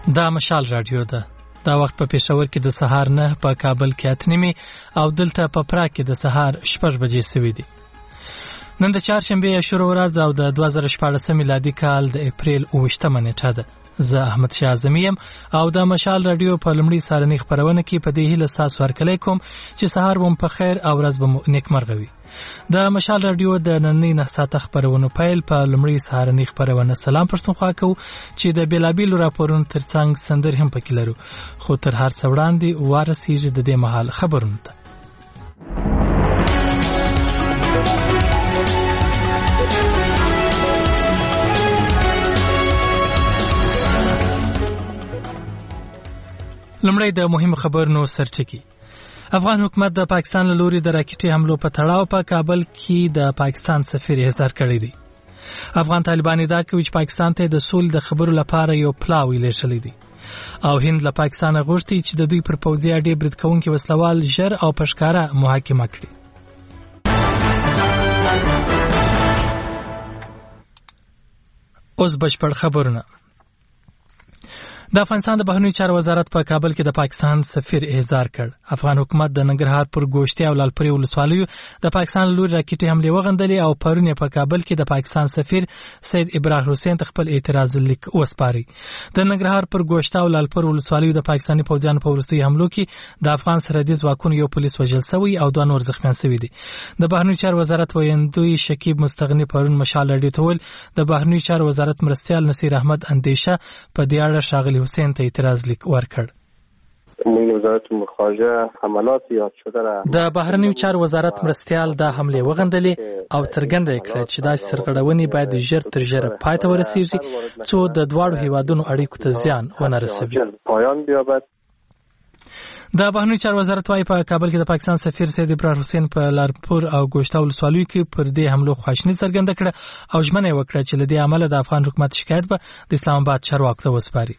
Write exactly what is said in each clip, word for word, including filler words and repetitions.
دا مشال رادیو ده. دا وخت په پېښور کې د سهار نه، په کابل کې اته نیمې او دلته په پراګ کې د سهار شپږ بجې سوي دي. نن د چهارشنبې شروع ورځ او د دوه زره شپاړس میلادي کال د اپریل اوویشتمه نیټه ده. زه احمد شاه اعظمي یم او د مشال رادیو په لومړي سهارنۍ خپرونه کې په دې هیله ستاسو هرکلی کوم چې سهار به مو په خیر او ورځ به مو نیکمرغه وي. د مشال رادیو د نننۍ نه ساعته خپرونو پیل په لومړي سهارنۍ خپرونه سلام پښتونخوا کوو چې د بېلابېلو راپورونو ترڅنګ سندرې هم پکې لرو، خو تر هر څه وړاندې ورسیږي د دې مهال خبرونو ته. لمړی د مهمو خبرونو سرټکی. افغان حکومت د پاکستان له لوري د راکټي حملو په تړاو په کابل کې د پاکستان سفیر احضار کړی دی. افغان طالبان ادعا کوي چې پاکستان ته د سولې د خبرو لپاره یو پلاوی لېږلی دی او هند له پاکستانه غوښتي چې د دوی پر پوځي اډې برید کوونکي وسلوال ژر او په ښکاره محاکمه کړي. اوس بشپړ خبرونه. د افغانستان د بهرنیو چارو وزارت په کابل کې د پاکستان سفیر احضار کړ. افغان حکومت د ننګرهار پر ګوشتي او لالپورې ولسوالیو د پاکستان لوري راکټي حملې وغندلې او پرون په کابل کې د پاکستان سفیر سید ابراهیم حسین ته خپل اعتراض لیک وسپاري. د ننګرهار پر ګوشتي او لالپور ولسوالیو د پاکستاني پوځیانو په وروستي حملو کې د افغان سرحدي ځواکونو یو پولیس وژل شوی او دوه نور زخمیان شوي دي. د بهرنیو چارو وزارت ویاندوی شکیب مستغنی پرون مشال رادیو ته ویل د بهرنیو چارو وزارت مرستیال نصیر احمد اندیشه په دې اړه ښاغلي حسین ته اعتراض لیک ورکړ. وزارت مخارجه حملات یاد شده را د بهرنیو چارو وزارت مرستیال دا حمله وغندلې او څرګنده کړه چې دا سرغړونې باید ژر تر ژره پای ته ورسیږي څو د دواړو هیوادونو اړیکو ته زیان ونه رسوي. پایان بیابد. د بهرنیو چارو وزارت وايي په کابل کې د پاکستان سفیر سید ابراهیم حسین په لارپور او ګوشته ولسوالیو کې پر دې حملو خواشیني څرګنده کړه او ژمنه یې وکړه چې له دې عمله د افغان حکومت شکایت به د اسلام آباد چارواکو ته وسپاري.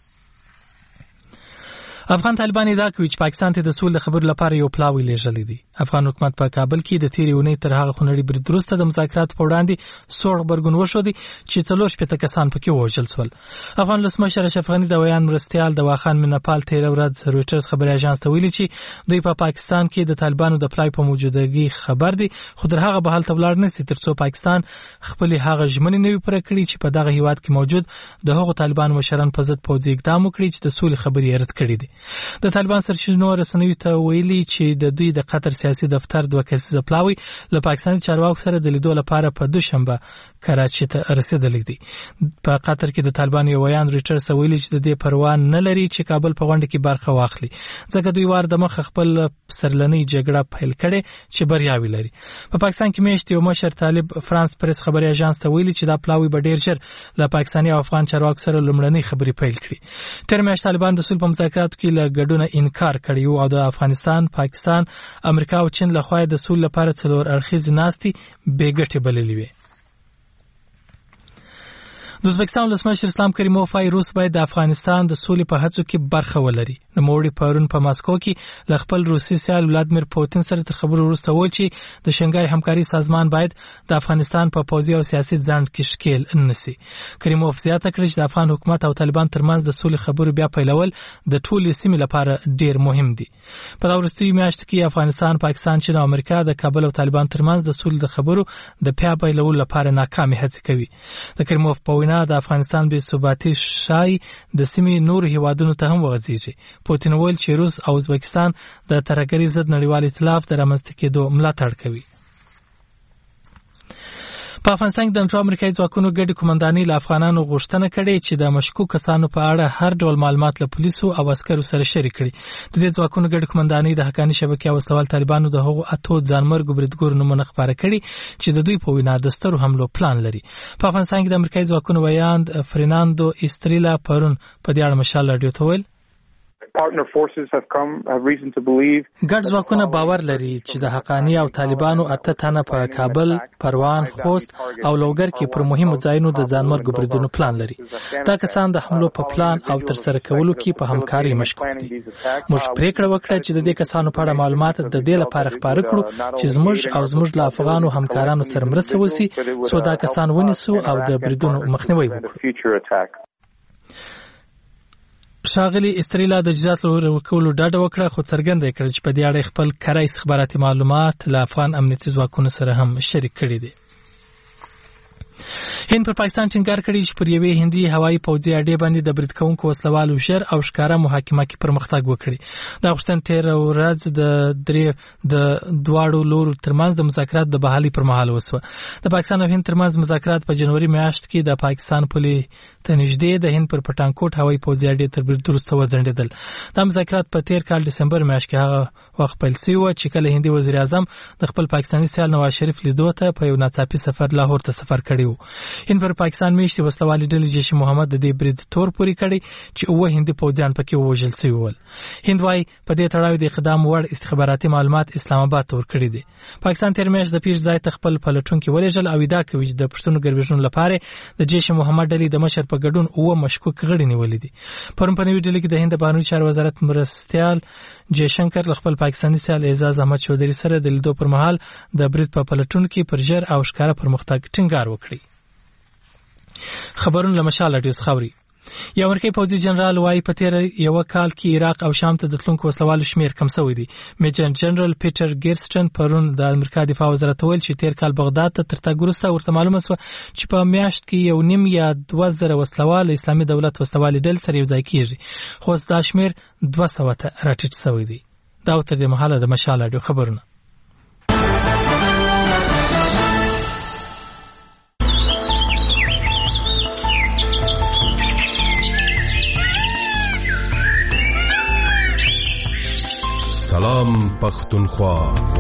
افغان طالبان ادعا کوي چې پاکستان ته د سولې خبرو لپاره یو پلاوی لېږلی دی. افغان حکومت په کابل کې د تیرې اونۍ تر هغه خونړي برید وروسته د مذاکراتو په وړاندې سوړ غبرګون وښودی چې څلور شپېته کسان پکې ووژل شول. افغان ولسمشر اشرف غني د ویان مرستیال د واخان منپال تیره ورځ رویټرز خبري اژانس ته ویلي چې دوی په پاکستان کې د طالبانو د پلای په موجودګي خبر دي، خو تر هغه به هلته ولاړ نه سي تر څو پاکستان خپل هغه ژمنې نه وي پوره کړي چې په دغه هیواد کې موجود د هغو طالبانو مشران په ضد پوځي اقدام وکړي چې د سولې خبرې یې رد کړي دي. د طالبان سرچینو رسنیو ته ویلي چې د دوی د قطر سیاسي دفتر دوه کسیزه پلاوی له پاکستاني چارواکو سره د لیدو لپاره په دوشنبه کراچي ته رسیدلی دی. په قطر کې د طالبان یو ویان ریټرز ویلي چې د دې پروا نه لري چې کابل په غونډه کې برخه واخلي ځکه دوی وار د مخ خپل سرلنۍ جګړه پیل کړي چې بریاوي لري. په پاکستان کې میشت یو مشر طالب فرانس پریس خبري اژانس ته ویلي چې دا پلاوی به ډیر ژر له پاکستاني او افغان چارواکو سره لومړنۍ خبري پیل کړي. تر میاشت طالبان د صلح په مذاکراتو کې له ګډون انکار کړی او د افغانستان، پاکستان، امریکا او چین لخوا د سولې لپاره څلور اړخیزې ناستې بې ګټې بللې وې. د ازبکستان ولسمشر اسلام کریموف وايي روس باید د افغانستان د سولې په هڅو کې برخه ولري. نوموړي پرون په ماسکو کې له خپل روسي سیال ولادمیر پوتین سره تر خبرو وروسته وویل چې د شنګای همکاري سازمان باید د افغانستان په پوځي او سیاسي ځنډ کې ښکېل نه سي. کریموف زیاته کړه چې د افغان حکومت او طالبان ترمنځ د سولې خبرو بیا پیلول د ټولې سیمې لپاره ډیر مهم دي. په دا وروستیو میاشتو کې افغانستان، پاکستان، چین او امریکا د کابل او طالبان ترمنځ د سولې د خبرو د بیا پیلولو لپاره ناکامې هڅې کوي. د کریموف په وینا د افغانستان بې ثباتي شای د سیمې نور هیوادونو ته هم وغځیږي. پوتین ویل چې روس او ازبکستان د ترهګرۍ ضد نړیوال ائتلاف د رامنځته کېدو ملاتړ کوي. په افغانستان کې د نټو امریکایي ځواکونو ګډې قومندانۍ له افغانانو غوښتنه کړې چې د مشکوک کسانو په اړه هر ډول معلومات له پولیسو او عسکرو سره شریک کړي. د دې ځواکونو ګډې قومندانۍ د حقاني شبکې او وسلوال طالبانو د هغو اتو ځانمرګو بریدګرو نومونه خپاره کړي چې د دوی په وینا د سترو حملو پلان لري. په افغانستان کې د امریکایي ځواکونو ویاند فرناندو استریلا پرون په دې اړه مشال رادیو ته ویل partner forces have come have reason to believe ګډ ځواکونه باور لري چې د حقانی او طالبانو اته تنه په کابل، پروان، خوست او لوګر کې پر مهمو ځایونو د ځانمرګو بریدونو پلان لري. دا کسان د حملو په پلان او تر سره کولو کې په همکاري مشغول دي. موږ پریکړه وکړه چې د دې کسانو په اړه معلومات د دې لپاره خپاره کړو چې زموږ او زموږ له افغانو همکارانو سره مرسته وشي څو دا کسان ونیسو او د بریدونو مخنیوي وکړو. ښاغلي استریلا د جزات ورکولو ډاډه وکړه، خو څرګنده کړه چې په دې اړه خپل کره استخباراتي معلومات له افغان امنیتي ځواکونو سره هم شریک کړي دي. هند پر پاکستان ټینګار کړی چې پر یوې هندي هوایي پوځي اډې باندې د برید کوونکو وسلوالو ژر او ښکاره محاکمه کې پرمختګ وکړي. دا غوښتنه تېره ورځ د درې د دواړو لورو ترمنځ د مذاکرات د بحالي پر مهال وسوه. د پاکستان او هند ترمنځ مذاکرات په جنوري میاشت کې د پاکستان پولې ته نږدې د هند پر پټانکوټ هوایي پوځي اډې تر برید وروسته وځنډېدل. دا مذاکرات په تېر کال ډسمبر میاشت کې هغه وخت پیل شوي وو چې کله هندي وزیر اعظم د خپل پاکستاني سیال نواز شریف لیدو ته په یو ناڅاپي سفر لاهور ته سفر کړی و. هند پر پاکستان میشتي وسلوالې ډلې جیش محمد د دې برید تور پوري کړی چې اوه هندي پوځیان پکې ووژل شوي ول. هند وايي په دې تړاو د اقدام وړ استخباراتي معلومات اسلام آباد ته ورکړي دي. پاکستان تیر میاشت د پیښ ځای ته خپل پلټونکي ولېږل او ادعا کوي چې د پښتون ګربشونو لپاره د جیش محمد ډلې د مشر په ګډون اوه مشکوک غړي نیولې دي. پرون په نوې ډلې کې د هند بهرنیو چارو وزارت مرستیال جیشنکر له خپل پاکستاني سیال اعزاز احمد چودھری سره د لیدو پر مهال د برید په پلټون کې پر ژر او ښکاره پرمختګ ټینګار وکړي. خبرونه له مشال راډیو څخه اوري. یو امریکایي پوځي جنرال وايي په تیر یو کال کې عراق او شام ته د تلونکو وسلوالو شمیر کم شوی دی. میجر جنرال پیټر ګیرسټن پرون د امریکا دفاع وزارت ویل چې تیر کال بغداد ته تر تګ وروسته ورته معلومه شوه چې په میاشت کې یو نیم یا دوه زره وسلوال اسلامي دولت وسلوالې ډلې سره یو ځای کیږي، خو دا شمیر دوه سوه ته راټیټ شوی دی. دا تر دې مهاله د مشال راډیو خبرونه. سلام پختونخوا.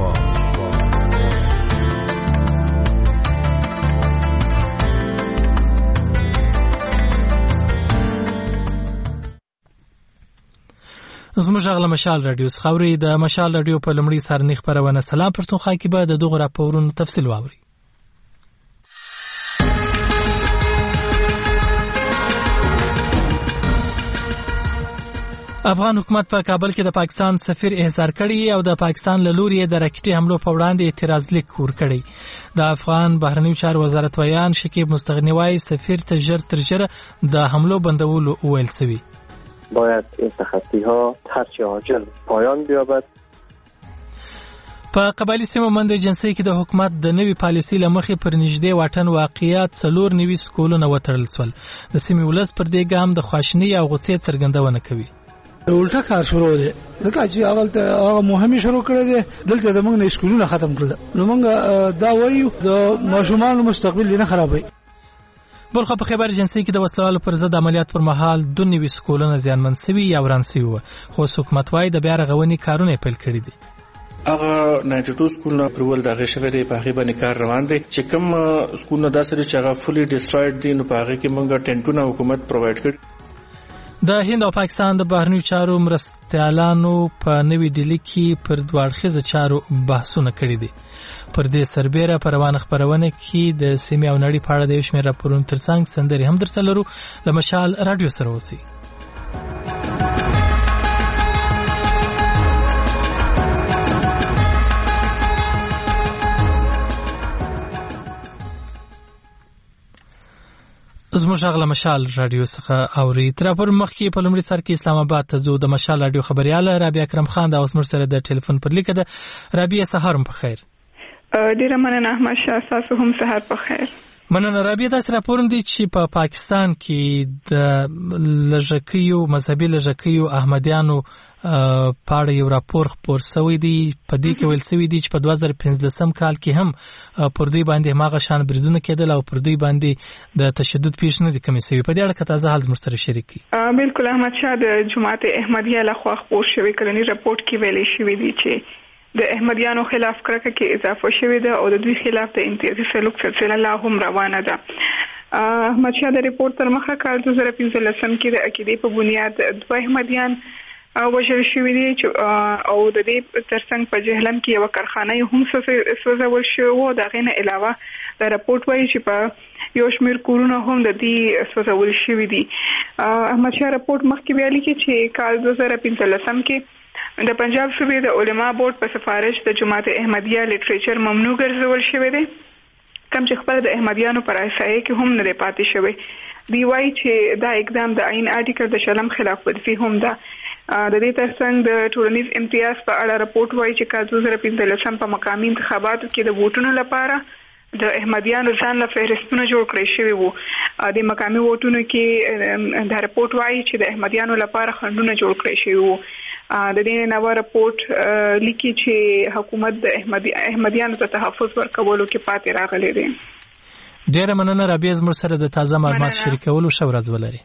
زموږ غږ له مشال راډیو څخه اورئ. د مشال راډیو په لومړي سهارنۍ خپرونه سلام پښتونخوا کې به د دغو راپورونو تفصیل واورئ. افغان حکومت په کابل کې د پاکستان سفیر احضار کړی او د پاکستان له لوري د راکټي حملو په وړاندې اعتراض لیک ورکړی. د افغان بهرنیو چارو وزارت ویان شکیب مستغنی وايي سفیر ته ژر تر ژره د حملو بندولو ویل شوی. باید این تخطی ها هرچه عاجل پایان بیابد. په قبایلی سیمو منځ جنسي کې د حکومت د نوي پالیسي لمخې پر نږدې واټن واقعیات څلور نوي سکولونه وتړل شول. د سیمې ولس پر دې ګام د خواشینۍ او غوسې څرګندونه کوي. الټا کار شروع دی ځکه چې هغه هغه مهمه شروع کړی دی دلته د موږ اسکولونه ختم کړل. نو موږ دا وایو د ماشومان مستقبل نه خرابوي. بلخه په خبر جنسي کې د وسلوالو پر ضد عملیات پر مهال دوه نوي سکولونه زیانمن شوي یا وران شوي وو، خو حکومت وايي د بیا رغونې کارونه پیل کړي دي. هغه نایټ ټو سکولونه پرول دغه شوی دی، په هغه باندې کار روان دی. چې کوم سکولونه داسې چې هغه فولي ډیسټرایډ دي نو په هغه کې موږ ټینټونه حکومت پرووایډ کړي. د هند او پاکستان د بهرنیو چارو مرستیالانو په نوې ډیلي کې پر دوه اړخیزه چارو بحثونه کړي دي. پر دې سربېره په روانه خپرونه کې د سیمې او نړۍ په اړه د یو شمېر راپورونو ترڅنګ سندرې هم درته لرو. له مشال راډیو سره اوسئ. زموږ غږ له مشال راډیو څخه اوري. تر راپور مخکې په لومړي سر کې اسلام آباد ته ځو. د مشال راډیو خبرياله رابعه اکرم خان دا اوس موږ سره د ټلیفون پر لیکه ده. رابعه سهار په خیر. ډیره مننه احمد شاه، تاسو هم سهار په خیر. مننه رابعه. دا راپور دی چې په پا پاکستان کې د لږکیو مذهبي لږکیو احمدیانو په اړه یو راپور خپور شوی دی. په دې کې ویل شوی دی چې په دوه زره پنځلسم کال کې هم پر دوی باندې هماغه شان بریدونه کېدل او پر دوی باندې د تشدد پیښ نه دي کمې شوي. په دې اړه که تازه حال زموږ سره شریک کړي. بالکل احمد شاه، د جماعت احمدیه لخوا خپور شوی کلنی راپور کې ویل شوی دی چې د احمدیانو خلاف کرکه کې اضافه شوی ده او د دوی خلاف د امتیازي سلوک سلسله لا هم روانه ده. احمد شاه د ریپورت تر مخه کال دوه زره پنځلسم کې د عقیدې په بنیاد دوه احمدیان وژل شوي دي او د دې ترڅنګ په جهلم کې یو کارخانه هم سوځول شوی و. د هغې نه علاوه د راپورټ وایي چې په یو شمېر کورونه هم د دې سوځول شوي دي. احمد شاه راپورټ مخکې ویلي چې کال دوه زره پنځلسم کې د پنجاب صوبې د علما بورډ په سفارش د جماعت احمدیه لټریچر ممنوع ګرځول شوی دی کم چې خپل د احمدیانو پر اساسه کې هم نه پاتې شوی دی. وایي چې دا اقدام د آئین آرټیکل د شلم خلاف ورزي هم ده. د دې ترڅنګ د ټولنیز امتیاز په اړه راپورټ وایي چې کال دوه زره پنځلسم په مقامي انتخاباتو کې د ووټونو لپاره د احمدیانو ځان له فهرستونه جوړ کړی شوی وو. د مقامي ووټونو کې د راپورټ وایي چې د احمدیانو لپاره خنډونه جوړ کړی شوی وو. د دې نوو راپورټ لیکي چې حکومت د احمدیانو ته تحفظ ورکولو کې پاتې راغلی دی. ډیره مننه رابعه، زموږ سره د تازه معلومات شریکولو. ښه ورځ ولرئ.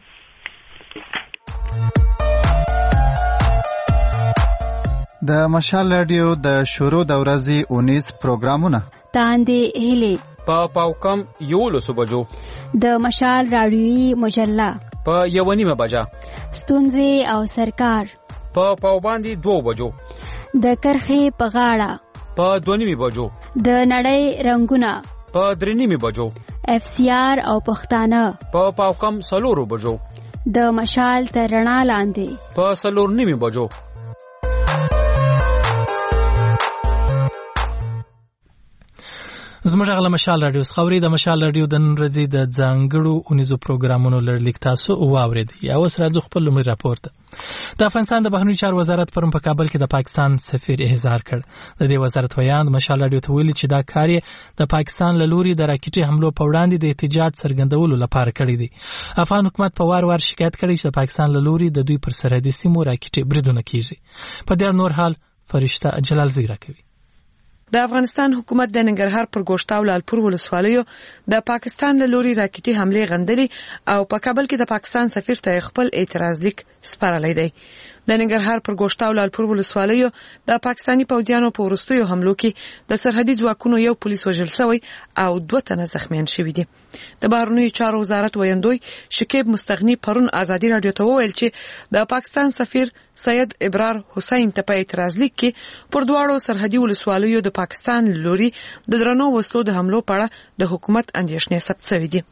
د مشال رادیو د شروع د ورځې اونیز پروګرامونه تاندې هلي په پاوکم یولسو بجو، د مشال رادیوي مجله په یو نیمه بجه، ستونزې او سرکار په پاوباندې دوه بجو، د کرخې په غاړه په دوه نیمه بجو، د نړۍ رنگونه په درې نیمه بجو، اف سی آر او پښتانه په پاوکم سلورو بجو، د مشال تر رڼا لاندې په سلور نیمه بجو. زموږ غل مشال رادیو خبري د مشال رادیو د نن ورځې د ځانګړو اونیزو پروګرامونو لړلیک تاسو واورید. یا اوس راځو خپل لومړی راپورټ. د افغانستان د بهرنیو چارو وزارت پرون په کابل کې د پاکستان سفیر احضار کړ. د دې وزارت ویاند مشال رادیو ته ویلي چې دا کار یې د پاکستان له لوري د راکټي حملو په وړاندې د احتجاج څرګندولو لپاره کړی دی. افغان حکومت په وار وار شکایت کړی چې د پاکستان له لوري د دوی پر سرحدي سیمو راکټي بریدونه کیږي. په دې نور حال فرشته جلال زیرا کوي. د افغانستان حکومت د ننګرهار پر ګوشتاو لالپور ولسوالیو د پاکستان له لوري راکټي حمله غندلي او په کابل کې د پاکستان سفیر ته خپل اعتراض لیک سپارلی دی. د ننګرهار پر ګوشتاو لالپور ولسوالیو د پاکستاني پوځیانو په وروستیو حملو کې د سرحدي ځواکونو یو پولیس وژل شوی او دوه تنه زخمیان شوي دي. د بهرنیو چارو وزارت ویاندوی شکیب مستغنی پرون ازادي رادیو ته وویل چې د پاکستان سفیر سید ابرار حسین ته په اعتراض لیک کې پر دواړو سرحدي ولسوالیو د پاکستان لوري د درنو وسلو د حملو په اړه د حکومت اندېښنې ثبت شوې دي.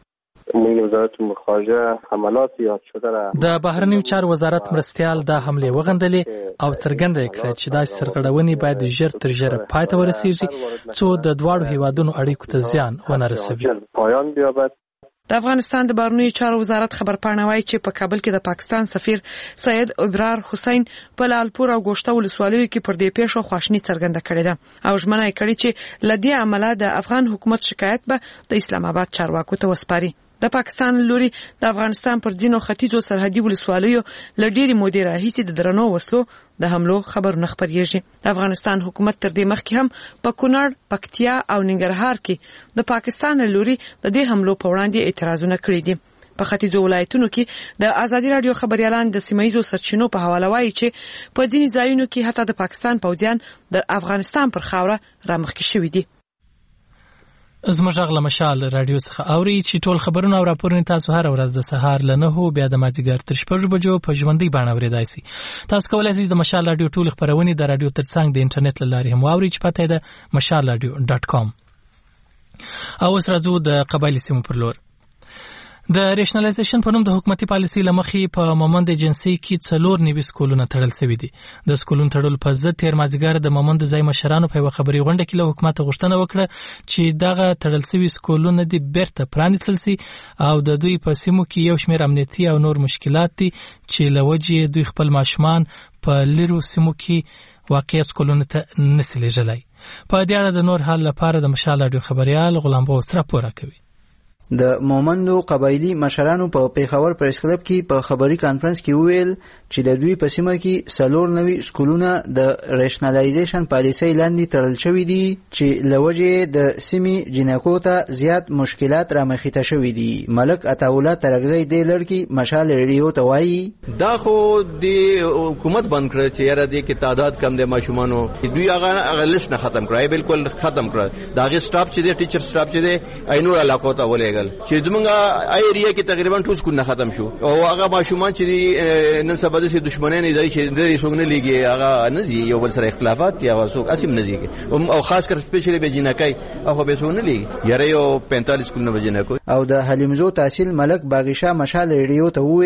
وزارت مخارجه حملات یاد شده را د بهرنیو چارو وزارت مرستيال د حمله وغندلې او څرګنده کړه چې دا سرغړونې باید ژر تر ژره پای ته ورسیږي څو د دواړو هیوادونو اړیکو ته زیان ونه رسوي. پایان بیابد. د افغانستان د بهرنیو چارو وزارت خبرپاڼه وايي چې په کابل کې د پاکستان سفیر سید ابرار حسین په لالپور او ګوشته ولسوالیو کې پر دې پیښو خواشنی څرګنده کړې ده او ژمنه یې کړې چې لدی عمله د افغان حکومت شکایت به د اسلام آباد چارواکو ته وسپاري. د پاکستان لوري د افغانستان پر ځینو ختیځو سرحدي ولسوالیو لډيري مودې راهیسې د درنو وسلو د حملو خبرونه خبريږي. د افغانستان حکومت تر دې مخکې هم په کونړ، پکتیا او ننګرهار کې د پاکستان لوري د دې حملو په وړاندې اعتراضونه کړي دي. په ختیځو ولایتونو کې د ازادي رادیو خبريالان د سیمایي سرچینو په حواله وایي چې په ځینې ځایونو کې حتی د پاکستان پوځیان د افغانستان پر خاوره رامخکې شوي دي. زموږ غل مشال رادیو څخه اوري چې ټول خبرونه او راپورونه تاسو هر ورځ د سهار له نهو بیا د مازیګر تر شپږ بجو په ژوندۍ بڼه اورېدای شئ. تاسو کولای شئ د مشال رادیو ټول خبرونه د رادیو ترڅنګ د انټرنیټ له لارې هم واورئ چې پته ده مشال رادیو ډاټ کام. او اوس راځو د قبایلی سیمو پر لور. د ریشنلایزیشن په نوم د حکومتي پالیسي لمخې په مومند ایجنسي کې څلور نوي سکولونه تړل شوي دي. د سکولونو تړلو په ضد تیر مازیګر د مومند ځای مشرانو په یوه خبري غونډه کې له حکومت غوښتنه وکړه چې دغه تړل شوي سکولونه دې بیرته پرانیستل شي او د دوی په سیمو کې یو شمېر امنیتي او نور مشکلات دي چې له وجې دوی خپل ماشومان په لیرو سیمو کې واقع سکولونو ته نشي لیږلی. په دې اړه د نور حال لپاره د مشال راډیو خبريال غلام بوس راپور کوي. د مومندو قبایلی مشرانو په پیښور پریس کلب کې په خبري کانفرنس کې ویل چې د دوی په سیمه کې سلور نوي سکولونه د ریشنلایزیشن پالیسي لاندې تړل شوي دي چې لوجه د سیمې جنکو ته زیات مشکلات رامخې ته شوي دي. ملک عطاوله ترغزی د لړکی مشال ریډیو ته وایي دا خو د حکومت بند کړ چې یاره د کې تعداد کم د ماشومانو دوی هغه هغه لیست نه ختم کړای بالکل ختم کړ. دا غي سټاف چې د ټیچر سټاف چې د عینور علاقو ته ولېګل چې زمونږه ایریا کې تقریبا ټول سکول ختم شو او هغه ماشومان چې نن سبا د دښمنۍ نه دی چې د څنګه لګي هغه نه دی یو بل سره اختلافات یا وسوک اسیم نه دی او خاص کر سپیشلی به جنکای هغه به څنګه لګي یاره یو پینتالیس سکول نه بجنکو. او د حلیمزو تحصیل ملک باغیشا مشال ریډیو ته ویل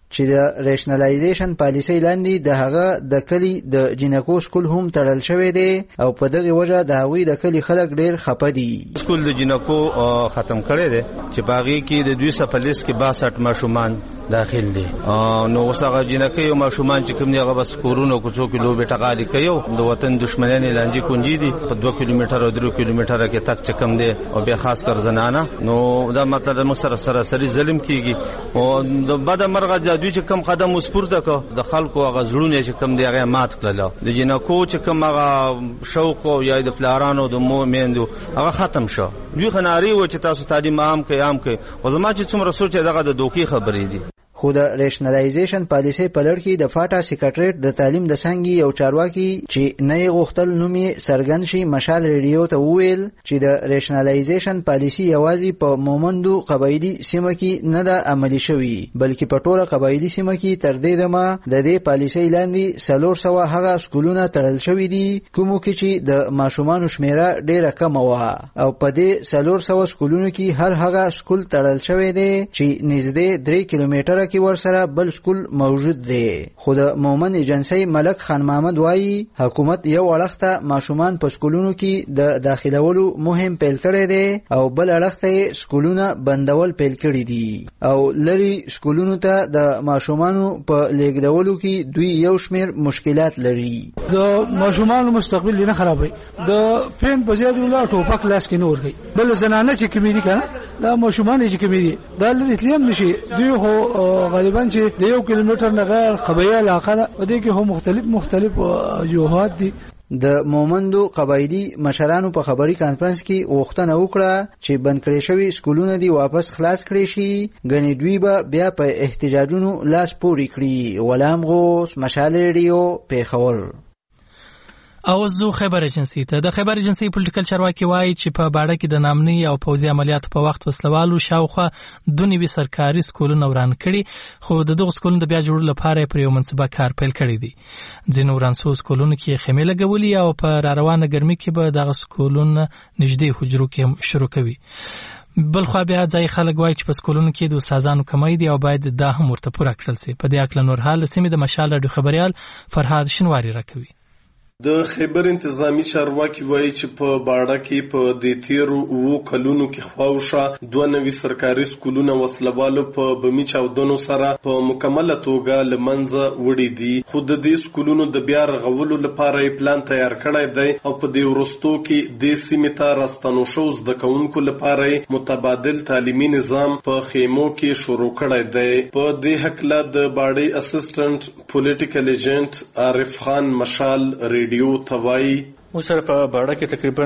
چې د ریشنلایزیشن پالیسۍ لاندې د هغه د کلی د جنکو سکول هم تړل شوی دی او په دغه وجه د هغوی د کلی خلک ډیر خپه دي. سکول د جنکو ختم کړی دی چې باغی کې د دوی سپلیس کې باسط ماشومان داخل دي. نو اوس هغه جنکې او ماشومان چې کوم دی هغه بس کورونو کوڅو کې لوبې ټغالي کوي. د وطن دشمنان لانجې کونجي دي په دوه کیلومتر او درې کیلومتر کې تک چې کم دی او به خاص کر زنانه. نو دا مطلب موږ سره سراسري ظلم کیږي او د بد مرغه جادوی چې کم قدم وسپورته کو د خلکو هغه زړونه چې کم دی هغه مات کړل. د جنکو چې کم هغه شوق او یا د پلارانو د مومندو هغه ختم شو. دوی خناري و چې تاسو تعلیم عام کې عام کې او زما چې څومره سوچ دغه د دوکي خبرې دي. خو د ریشنلایزیشن پالیسۍ په لړ کې د فاټا سیکریټریټ د تعلیم د څنګه یو چارواکي چې نه غوښتل نومي سرګن شي مشال ریډیو ته وویل چې د ریشنلایزیشن پالیسي یوازې په مومندو قبایلی سیمه کې نه ده عملي شوې بلکې په ټوله قبایلی سیمه کې تر دې دمه د دې پالیسۍ لاندې څلور سوه هغه سکولونه تړل شوي دي کومو کې چې د ماشومانو شمیره ډیره کمه وه او په دې څلور سوه سکولونو کې هر هغه سکول تړل شوی دی چې نږدې درې کیلومتره کې ورسره بل سکول موجود دی. خو د مومن ایجنسی ملک خان محمد وایي حکومت یو اړخته ماشومان په سکولونو کې د داخلولو مهم پیل کړی دی او بل اړخته سکولونه بندول پیل کړي دي او لري سکولونو ته د ماشومانو په لیږدولو کې دوی یو شمیر مشکلات لري. د ماشومانو مستقبل نه خرابوي. د پین په زیات ولا ټوپک لاس کې نور گئی بل زنانه چې کمیدي کنه دا ماشومان چې کمیدي دا لري تلیم نشي. دوی هو غالبا چې د یو کیلومتر نه غیر قبایل علاقه ده و دې کې هم مختلف مختلف جوهات دي. د مومندو قبایلی مشرانو په خبري کانفرنس کې غوښتنه وکړه چې بند کړي شوی سکولونه دی واپس خلاص کړي شي غني دوی به بیا په احتجاجونو لاس پوري کړي. غلام غوث مشال ریډیو پیښور. او زو خبر ایجنسی ته د خبر ایجنسی پولیټیکل چارواکي وایي چې په باړه کې د نامني او پوځي عملیاتو په وخت وسلوالو شاوخوا دونی سرکاري سکولونه وران کړي خو د دغه سکولونو د بیا جوړولو لپاره پر یو منصبه کار پیل کړی دی. ځینې ورانسو سکولونو کې خیمې لګولي او په را روانه ګرمي کې به دغه سکولونه نږدې حجرو کې شروع کوي. بل خو بیا ځای خلک وایي چې په سکولونو کې د استادانو کمی دي او باید دا هم ورته پوره کړل شي. په دې اړه نور حال سیمه د مشال رادیو خبريال فرهاد شنواری راکوي. د خیبر انتظامی چارواکي وایي چې په باړه کې په د تیرو وو کلونو کې خواوشه دوه نوي سرکاري سکولونه وسلوالو په بمی چاودنو سره په مکمله توګه لمنځه وړي دي. خو د دې سکولونو د بیا رغولو لپاره یې پلان تیار کړی دی او په دې وروستو کې د سیمې ته راستنو شو زده کوونکو لپاره متبادل تعلیمي نظام په خیمو کې شروع کړی دی. په دې هکله د باړې اسسټنټ پولیټیکل ایجنټ عارف خان مشال ریډیو توای وسره په باړه کې تقریبا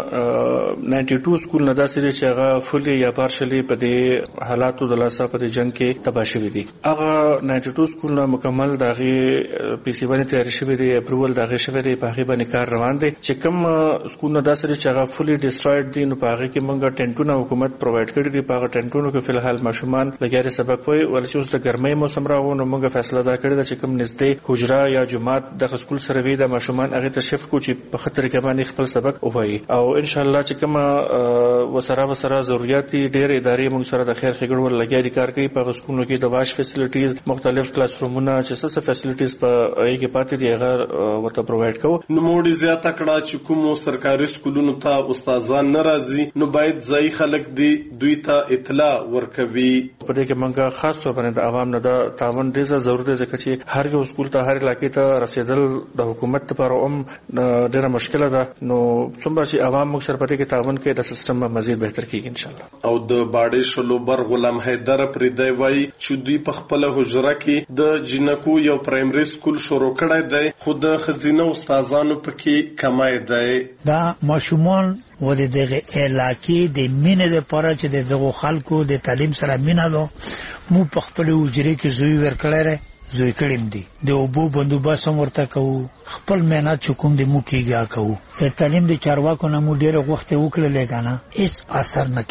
نائنٹی ټو سکول نه داسې چې هغه فولي یا پارشلی په دې حالاتو د لاسه په جنگ کې تباہ شوی دي. هغه نائنٹی ټو سکول نه مکمل دغه پی سی باندې تیار شوی دی اپروول دغه شوی دی په هغه باندې کار روان دی. چې کوم سکول نه داسې چې هغه فولي ډیسټروید دي نو په هغه کې موږ ټینټونه حکومت پرووایډ کړی دی. په هغه ټینټونو کې فلحال ماشومان لګیاري سبق وي ولې اوس د ګرمۍ موسم راو نو موږ فیصله دا کړی چې کوم نږدې حجره یا جماعت د سکول سره وي د ماشومان هغه ته شفت کو چې په طریقه باندې خپل سبق وایي او ان شاء الله چې کوم وسره وسره ضرورت دي ډېر ادارې موږ سره د خیر ښېګړو ور لګیا دي کار کوي. په سکولونو کې د واش فیسیلیټیز مختلف کلاس رومونه چې څه فیسیلیټیز په هغه کې پاتې دي هغه ورته پرووایډ کوو. نو موږ زیاته کړه چې کوم سرکاري سکولونو ته استادان ناراضي نو باید ځای خلک دي دوی ته اطلاع ورکوي. په دې کې موږ خاص طور باندې د عوام نه د تعاون ډېر ضرورت دی ځکه چې هر یو سکول ته هر علاقې ته رسیدل د حکومت لپاره هم ډېره مشکله ده. نو څومره چې عوام موږ سره پټه کې تعاون کوي د سیستم مزید بهتر کیږي ان شاء الله. او د باړې شلوبر غلام حیدر پردی وایي چې دوی په خپل حجره کې د جنکو یو پرایمري سکول شروع کړی دی خو د خزینه استادانو پکې کمای دی. دا ماشومان و د دغه علاقې د مینې لپاره چې دغه خلکو د تعلیم سره مینه ده مو په خپل حجره کې زوی ورکړی زوی کړم دي د اوبو بندوبست ورته کوو خپل مهنت چکم د مو کېږي کوو. تعلیم د چارواکو نه مو ډېر وخت وکړل کنه هیڅ اثر نه کیږي.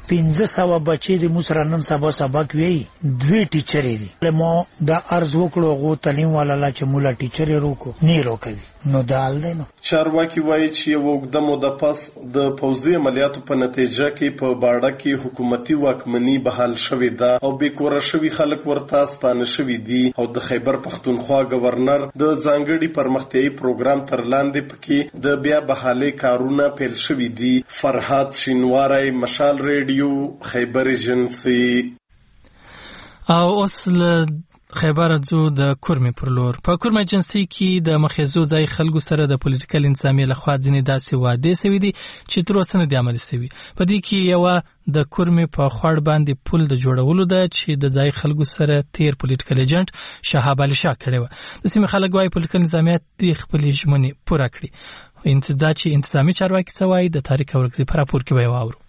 پنځه سوه بچي د موسره نن سبا سبق وی دوی ټیچرې دي مو دا ارز وکړو غو تعلیم والا چې مولا ټیچرې روکو نه روکوي نو دال دی نو چارواکي وایي چې یو اوږده موده پس د پوځي عملیاتو په نتیجه کې په باړه کې حکومتي واکمني بحال شوې ده او بیکوره شوي خلک ورته ستانه شوي دي او د خیبر پښتونخوا گورنر د ځانګړي پرمختیایي پروګرام تر لاندې پکې د بیا بحالي کارونه پیل شوي دي. فرهاد شینواری، مشال ریډیو، خیبر ایجنسی. او اوس خیبر ځو د کورمې پر لور. په کورمې ایجنسی کې د مخیزو ځای خلکو سره د پولیټیکل انتظامیې لخوا ځینې داسې وعدې سوي دي چې تر اوسه نه دي عملي سوي. په دې کې یوه د کورمې په خوړ باندې پل د جوړولو ده چې د ځای خلکو سره تیر پولیټیکل ایجنټ شهاب علي شاه کړی و. د سیمې خلک وايي پولیټیکل انتظامیه دې خپلې ژمنې پوره کړي. انتدا چې انتظامي چارواکي څه وایي د تاریخ اورکزي په راپور کې به یې واورو.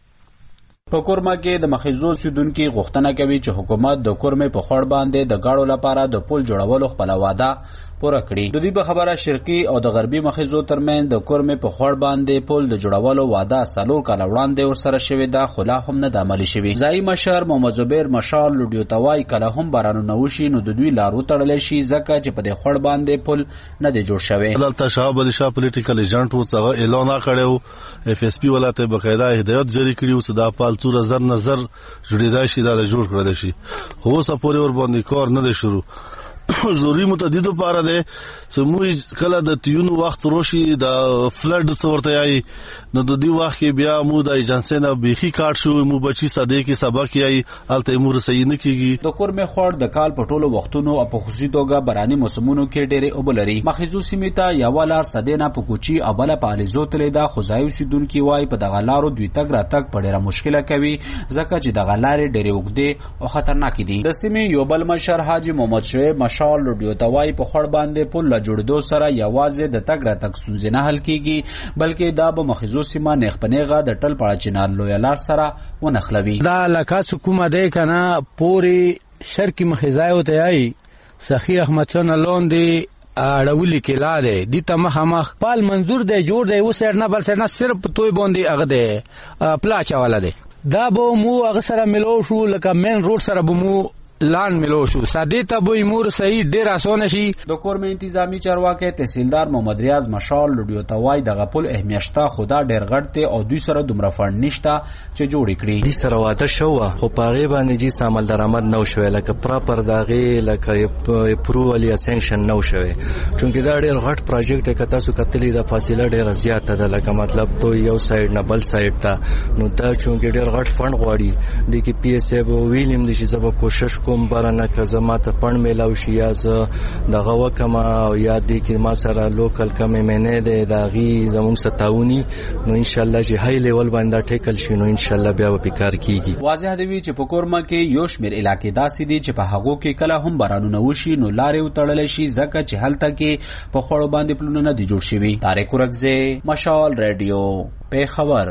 په کورما کې د مخیزو سیدونکو غوښتنه کوي چې حکومت د کورمې په خړ باندې د گاړو لپاره د پل جوړولو خپل وعده پوره کړي. د دې په خبره شرقي او د غربي مخیزو ترمن د کورمې په خړ باندې پل د جوړولو وعده سالور کال وړاندې ورسره شوې ده خو لا هم نه د عملي شوی. ځای مشر محمد زبیر مشال لوډیو توای کله هم بارانونه وشي نو د دوی لارو تړلې شي ځکه چې په دې خړ باندې پل نه دی جوړ شوی. دلته شهاب علي شاه پولیټیکل ایجنټ و څنګه اعلان کړو اف اس پی ولاته بقاعده هدایت جاری کړی او د پال څو نظر نظر جوړیدای شي دا جوړ کړی شي. هو سپوري ور باندې کار نه دی شروع ضروري متعددو پاره ده چې موږ کله د تیونو وخت روشي د فلډ څورته یای نو د دې وخت کې بیا مو د ایجنسی نه بيخي کارت شو مو بچي ساده کې سبق یای الته مو رسې نه کیږي. د کورمې خور د کال په ټولو وختونو او په خصوصي توګه باراني موسمونو کې ډېرې اوبلري. مخیزو سیمې ته یو لار سدینه په کوچی او بل په الیزو تلې دا خدایو سیدونکو وای په دغه لارو دوی تګ را تګ په ډېره مشکله کوي ځکه چې دغه لارې ډېرې وګړي او خطرناک دي. د سیمې یو بل مشر حاجی محمد شعیب مشال لوډیو توای په خړ باندې پل لا جوړېدو سره یوازې د تګ را تګ ستونزې نه حل کیږي بلکې دا به مخیزو سیمه نېخپنېغه د ټل پړه چنار لوی لار سره ونخلوي. دا لکه حکومت دی کنه پوری شرقي مخیزایو ته ای سخی احمد چن لوندې اړولې کلا ده دي ته مخامخ پال منظور دی جوړ دی اوس نه بل سر نه صرف توي باندې هغه دی پلاچا والا دی دا به مو هغه سره ملو شو لکه مین روډ سره به مو لان ملو شو ساده ته به امور صحیح ډیر اسانه شي. د کورمې انتظامی چارواکي تحصیلدار محمد ریاض مشال لوډیو توای د غپل اهمیشته خدا ډیر غړته او دوی سره دومره فند نشته چې جوړ کړي. دي سره واده شو خو پاغه باندې جی سامل درآمد نو شوې لکه پراپر داغه لکه پروول یا سنکشن نو شوې چونکه دا ډیر غټ پروجیکټ کته سو کتلې د فاصله ډیر زیاته ده لکه مطلب تو یو سایډ نه بل سایډ ته نو دا چونکه ډیر غټ فند غواړي د کی پی ایس ای ویلیم د شي زب کوشش کوم برنه که زما ته پړ میلاو شي یا زه دغه وکما او یا دې کې ما سره لوکل کمې مینه ده داغي زموږ ستاونی نو ان شاء الله چې هاي لیول باندې ټیکل شي نو ان شاء الله بیا به کار کیږي. واضح دی چې په کورما کې یو شمیر علاقې داسې دي چې په هغو کې کله هم بارانونه وشي نو لارې وتړل شي ځکه چې هلته کې په خړو باندې پلونه نه دي جوړ شوي. طارق ورکزه، مشال ریډیو، پیښور.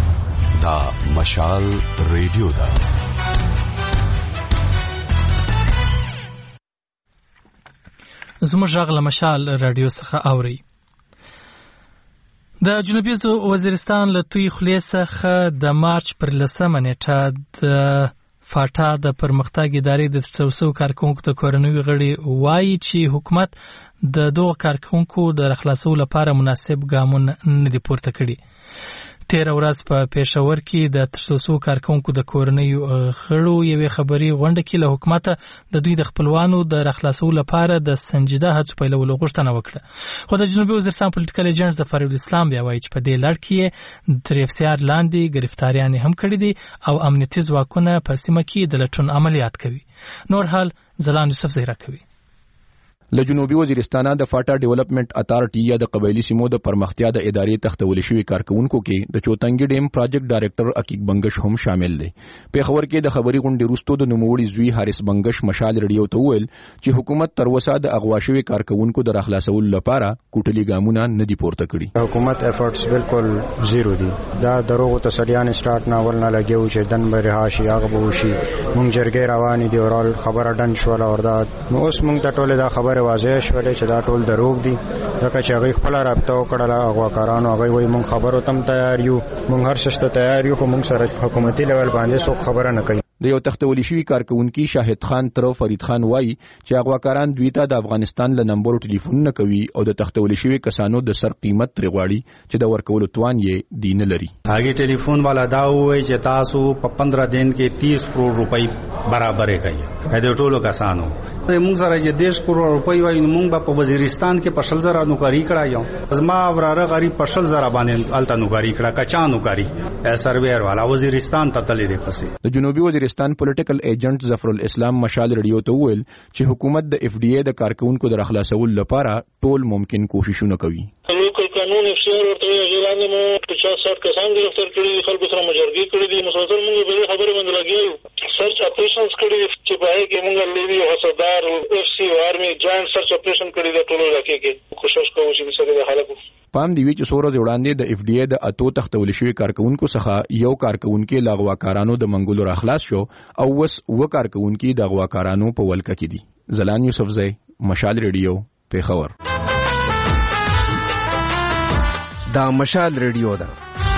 دا مشال ریډیو دا زموږ غږ له مشال رادیو څخه اوري. د جنوبي وزیرستان له توی خولې څخه د مارچ پر لسمه نیټه د فاټا د پرمختګ ادارې د ترڅو کارکونکو د کورنوي غړي وایي چې حکومت د دوه کارکونکو د خلاصولو لپاره مناسب ګامونه نه دي پورته کړي. تیر ورځ په پېښور کې د ترڅو کارکونکو د کورنۍ غړو یوې خبري غونډه کې له حکومت د دوی د خپلوانو د رخلاصولو لپاره د سنجیده هڅو پیلولو غوښتنه وکړه. خو د جنوبي وزیرستان پولیټیکل ایجنټ ظفر الاسلام بیا وایي چې په دې لړ کې تر اف سی آر لاندې گرفتاریان هم کړي دي او امنیتي ځواکونه په سیمه کې د لټون عملیات کوي. نور حال زلان یوسف زهرا کوي. له جنوبي وزیرستان د فاټا ډیولپمنٹ اتارټي یا د قبایلی سیمو د پرمختیا د ادارې تختول شوی کارکونکو کې د چوتنګي ډیم پروجیکټ ډایریکټر عقیق بنگش هم شامل دی. په خبر کې د خبري غونډې وروسته د نوموړي زوی حارث بنگش مشال ریډیو ته وویل چې حکومت تر اوسه د اغوا شوی کارکونکو د راخلاصولو لپاره کوټلي ګامونه نه دي پورته کړي. حکومت افورټس بالکل زیرو دي. دا دروغ تسلیان سٹارټ ناول نه لګیو چې دن به رهاشي هغه به وشي. مونږ جرګې روانې دي او خبره ډن شو ولا وردا اوس مونږ ته ټوله دا خبره باندې واضح شولې چې دا ټول دروغ دي ځکه چې هغه خپل رابطه وکړه اغواکارانو هغه وایي مونږ خبرو تم تیار یو مونږ هر څه ته تیار یو خو مونږ سره حکومتي لیول باندې څوک خبره نه کوي. د یو تختولی شوی کارکونکي شاهد خان تر فرید خان وای چې اغواکاران دوی ته د افغانستان له نمبر ټلیفون نه کوي او د تختولی شوی کسانو د سر قیمت تر غواړي چې د ورکولو توان یې دین لري. هغه ټلیفون والا دا وایي چې تاسو په پندرہ دن کې تیس کروڑ روپۍ برابرې کوي د ټولو کسانو. موږ سره چې دیش کروڑ روپۍ وایي موږ په وزیرستان کې په شل زره نوکری کړایو زما وراره غریب په شل زره باندې الته نوکری کړه کچا نوکری سرویر والا وزیرستان ته تللی دی. پسې د جنوبي وزیرستان پولیټیکل ایجنټ ظفر الاسلام مشال ریډیو ته ویل چې حکومت د اف ډي اي د کارکونکو د خلاصول لپاره ټول ممکن کوششونه کوي. قانون افسر ورته اعلان مو پچاس ساٹھ کسان گرفتار کړي خلکو سره مجرګي کړي دي مسلسل موږ په خبره باندې لګیو سرچ اپریشنز کړي چې په هغه کې موږ لیوی حسدار اف سی آرمي جاینټ سرچ اپریشن کړي د ټولو علاقې کې کوشش کوو چې بسره حالت پام دی چې سورو وړاندې د اف ډي اي د اتو تختول شوی کارکونکو څخه یو کارکونکو لاغواکارانو د منګولو راخلاص شو او وس و کارکونکو د غواکارانو په ولکه کې دي. زلان یوسفزی مشال ریډیو پیښور. دا مشال ریډیو ده.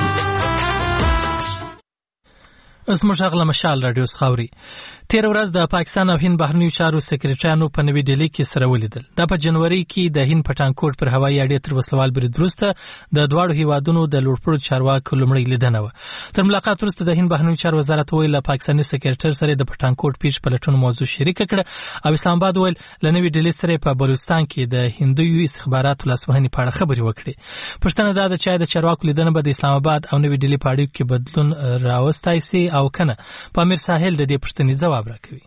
اسمه شغله مشال رادیو سخاوري. تیر ورځ د پاکستان او هند بهرنیو چارو سکرټریانو په نوې ډیلی کې سره ولیدل. دا په جنوري کې د هند پټانکوټ پر هوایي اډې تر وسلوال برید وروسته د دواړو هیوادونو د لوړپوړو چارواکو لومړۍ لیدنه وه. تر ملاقات وروسته د هند بهرنیو چارو وزارت ویل له پاکستاني سکرټر سره د پټانکوټ پیش پلټون موضوع شریکه کړه او اسلام آباد ویل له نوې ډیلی سره په بلوچستان کې د هندیو استخباراتو لاسوهنې په اړه خبرې وکړي. پوښتنه دا ده چې د چارواکو لیدنه به د اسلام آباد او نوې ډیلی په اړیکو کې بدلون راوستی سي او کنه. په امیر ساحل د دې پوښتنې جواب راکوي.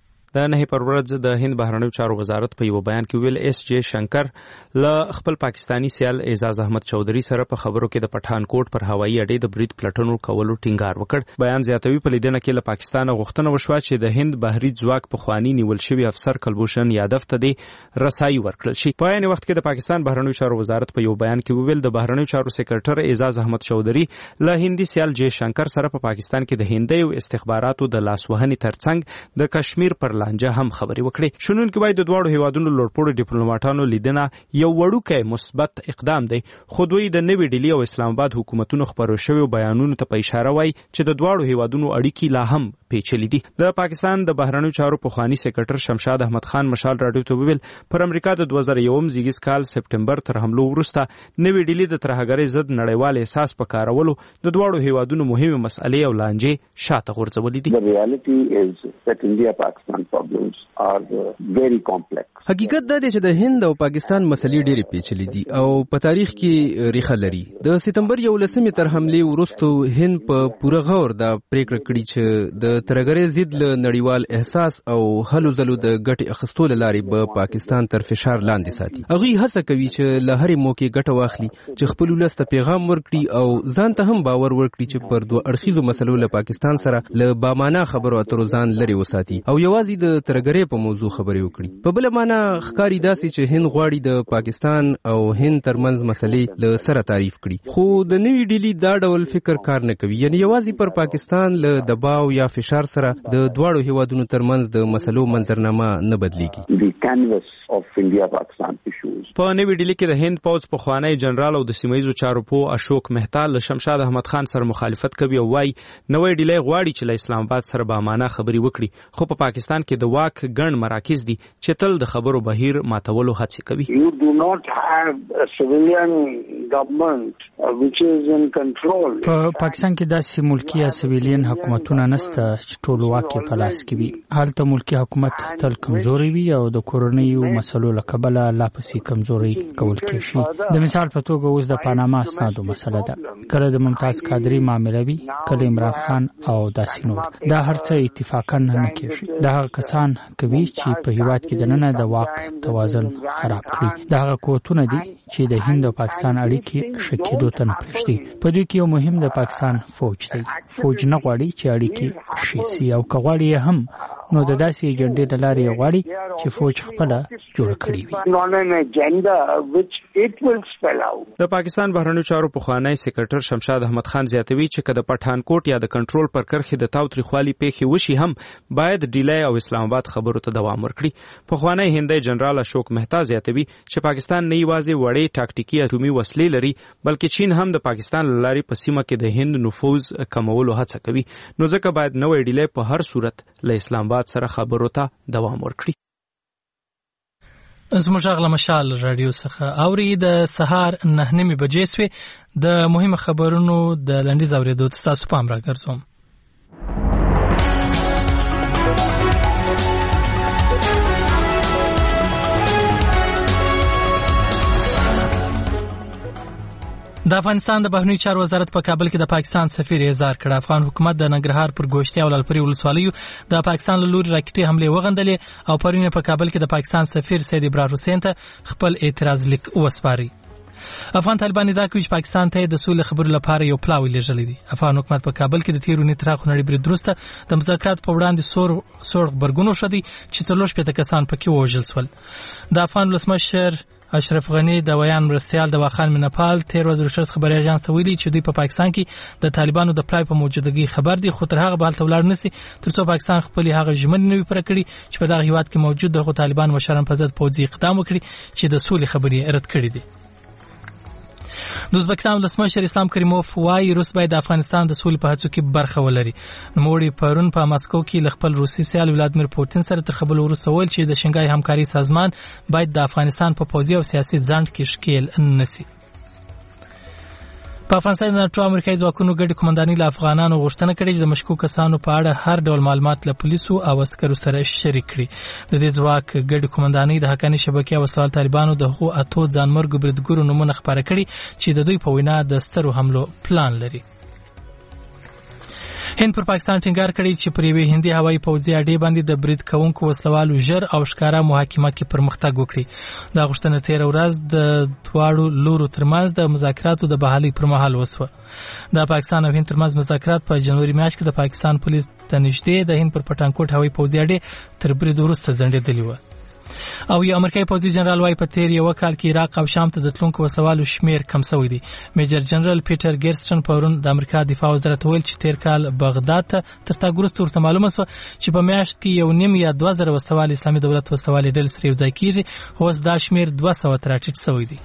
د نه پر ورځ د هند بهرنیو چارو وزارت په یو بیان کې ویل اس جے شنکر له خپل پاکستانی سیال اعزاز احمد چودھری سره په خبرو کې د پټانکوټ پر هوایي اډې د برید پلټنو کولو ټینګار وکړ. بیان زیاتوي په لیدنه کې له پاکستان غوښتنه وشوه چې د هند بهري ځواک په خوانی نیول شوی افسر کلبوشن یادف ته د رسایي ورکړل شي. په عین وخت کې د پاکستان بهرنیو چارو وزارت په یو بیان کې ویل د بهرنیو چارو سکرټر اعزاز احمد چودھری له هندي سیال جے شنکر سره په پاکستان کې د هندیو استخباراتو د لاسوهنې ترڅنګ د کشمیر پر لانجه هم خبرې وکړي. شنونکو باید د دواړو هیوادونو لوړپوړو ډیپلوماټانو لیدنه یو وړوکی مثبت اقدام دی خو دوی د نوې ډیلی او اسلام آباد حکومتونو خبرو شویو بیانونو ته په اشاره وایي چې د دواړو هیوادونو اړیکې لا هم پیچلې دي. د پاکستان د بهرنیو چارو پخوانی سکرټر شمشاد احمد خان مشال راډیو ته ویل پر امریکا د دوه زره یو زیږیز کال سپټمبر تر حملو وروسته نوې ډیلی د ترهګرۍ ضد نړیوال احساس په کارولو د دواړو هیوادونو مهمه مسئلې او لانجې شاته غورځولې دي. The reality is that India-Pakistan problems are very complex. حقیقت دا دی چې د هند او پاکستان مسلې ډېرې پیچلې دي او په تاریخ کې ریښه لري. د سپتمبر یولسمې تر حملې وروسته هند په پوره غور دا پریکړه کړې چې د ترهګرۍ ضد له نړیوال احساس او هلو ځلو د ګټې اخیستو له لارې به پاکستان تر فشار لاندې ساتي. هغوی هڅه کوي چې له هرې موقع ګټه واخلي چې خپل ولس ته پیغام ورکړي او ځان ته هم باور ورکړي چې پر دوه اړخیزو مسلو له پاکستان سره له بامانه خبرو اترو ځان لرې وساتي او یوازې د ترهګرۍ په موضوع خبرې وکړي. په بله معنا ښکاري داسې چې هند غواړي د پاکستان او هند ترمنځ مسلې له سره تعریف کړي خو د نوې ډیلی دا ډول فکر کار نه کوي. یعنی یوازې پر پاکستان له دباو یا فشار سره د دواړو هیوادونو ترمنځ د مسلو منظرنامه نه بدلیږي. په نوې ډیلی کې د هند پوځ پخوانی جنرال او د سیمایي چارو پوه اشوک مهتا له شمشاد احمد خان سره مخالفت کوي او وايي نوې ډیلی غواړي چې له اسلام آباد سره به امانه خبرې وکړي خو په پاکستان کې د واک ګڼ مراکز دي چې تل د خبرو بهیر ماتولو هڅې کوي. You do not have a civilian government uh, which is in control. په پاکستان کې داسې ملکی یا سیویلین حکومتونه نشته چې ټول واک په لاس کې وي. هلته ملکی حکومت تل کمزوري وي او د کورنیو مسلو له کبله لا پسې کمزوري کول کېږي. د مثال په توګه اوس د پاناما اسنادو مسله ده. کله د ممتاز قادری معامله وي کله عمران خان او داسې نور. دا هر څه اتفاقا نه کېږي. دا هغه کسان کوي چې په هیواد کې د ننه د واک توازن خراب کړي. دا هغه قوتونه دي چې د هند او پاکستان اړیکې ښه کېدو ته نه پرېږدي. په دوی کې یو مهم د پاکستان فوج دی. فوج نه غواړي چې اړیکې ښې سي او که غواړي هم نو د داسې اجنډې د لارې غواړي چې فوج خپله جوړ کړي وي. د پاکستان بهرنیو چارو پخوانی سکرټر شمشاد احمد خان زیاتوي چې کله پټھانکوټ یا د کنټرول پر کرښې د تاوتریخوالي پیښې وشي هم باید ډیلی او اسلام آباد خبرو ته دوام ورکړي. پخوانی هندي جنرال اشوک مهتا زیاتوي چې پاکستان نه یوازې وړې ټاکټیکي اټومي وسلې لري بلکې چین هم د پاکستان له لارې په سیمه کې د هند نفوذ کمولو هڅه کوي. نو ځکه باید نوې ډیلی په هر صورت له اسلام آباد سره خبرو ته دوام ورکړي. زموږ غږ له مشال رادیو څخه اوري د سهار نه نیمې بجې سوې د مهمو خبرونو د لنډیز اورېدو ته ستاسو پام راګرځوم. د افغانستان د بهرنیو چارو وزارت په کابل کې د پاکستان سفیر اعزار کړ. افغان حکومت د ننګرهار پر ګوشتي او لالپورې ولسوالیو د پاکستان له لوري راکټي حملې وغندلې او پرونه په کابل کې د پاکستان سفیر سید ابراهیم حسین ته خپل اعتراض لیک وسپاري. افغان طالبان ادعا کوي چې پاکستان ته د سولې خبرو لپاره یو پلاوی لېږلی دی. افغان حکومت په کابل کې د تیرونی تر خونړي برید وروسته د مذاکرات په وړاندې سور سور خبرګون وشدي چې څلور شپږ کسان پکې وژل شول. د افغان ولسمشر اشرف غنی د ویان مرستيال د واخان منپال تیر ورځ روشرز خبري اژانس ته ویلي چې دوی په پاکستان کې د طالبانو د پلای په موجودګي خبر دي خو تر هغه به تل ولاړ نسی ترڅو پاکستان خپل هغه ژمنې نوي پر کړی چې په دغه هیواد کې موجود د طالبان مشران په ضد پوځي اقدام وکړي چې د سولې خبري رد کړي دي. د ازبکستان ولسمشر اسلام کریموف وايي روس باید د افغانستان د سولې په هڅو کې برخه ولري. نوموړي پرون په ماسکو کې ل خپل روسي سیال ولادمیر پوتین سره تر خبرو وروسته ویل چې د شنګای همکاري سازمان باید د افغانستان په پوځي او سیاسي ځنډ کې ښکیل نسی. په افغانستان د ناتو امریکایي ځواکونو ګډي قومنداني له افغانانو غوښتنه کړې چې د مشکوک کسانو په اړه هر ډول معلومات له پولیسو او عسکرو سره شریک کړي. د دې ځواک ګډي قومنداني د حقاني شبکې او سوال طالبانو د هغو اتو ځانمرګو بریدګرو نومونه خبره کړي چې د دوی په وینا د سترو حملو پلان لري. هند پر پاکستان ټینګار کړی چې پر یوې هندي هوایي پوځي اډې باندې د برید کوونکو وسلوالو ژر او ښکارا محاکمه کې پرمختګ وکړي. دا غوښتنه تیر ورځ د دواړو لورو ترمنځ د مذاکراتو د بحالۍ پر مهال وسوه. د پاکستان او هند ترمنځ مذاکرات په جنوري میاشت کې د پاکستان پولیس ته نږدې د هند پر پټانکوټ هوایي پوځي اډې تر برید وروسته ځنډېدلې وه. او یو امریکایي پوځي جنرال وايي په تیر یو کال کې عراق او شام ته د تلونکو وسوالو شمیر کم شوی دی. میجر جنرال پیټر ګیرسټن پرون د امریکا دفاع وزارت ویل چې تیر کال بغداد ته تر تا ګورست ورته معلومه شو چې په میاشت کې یو نیم یا دوه زره وسوال اسلامي دولت وسوال ډل سره یو ځای کیږي. اوس دا شمیر دوه سوه تر ټیټ شوی دی.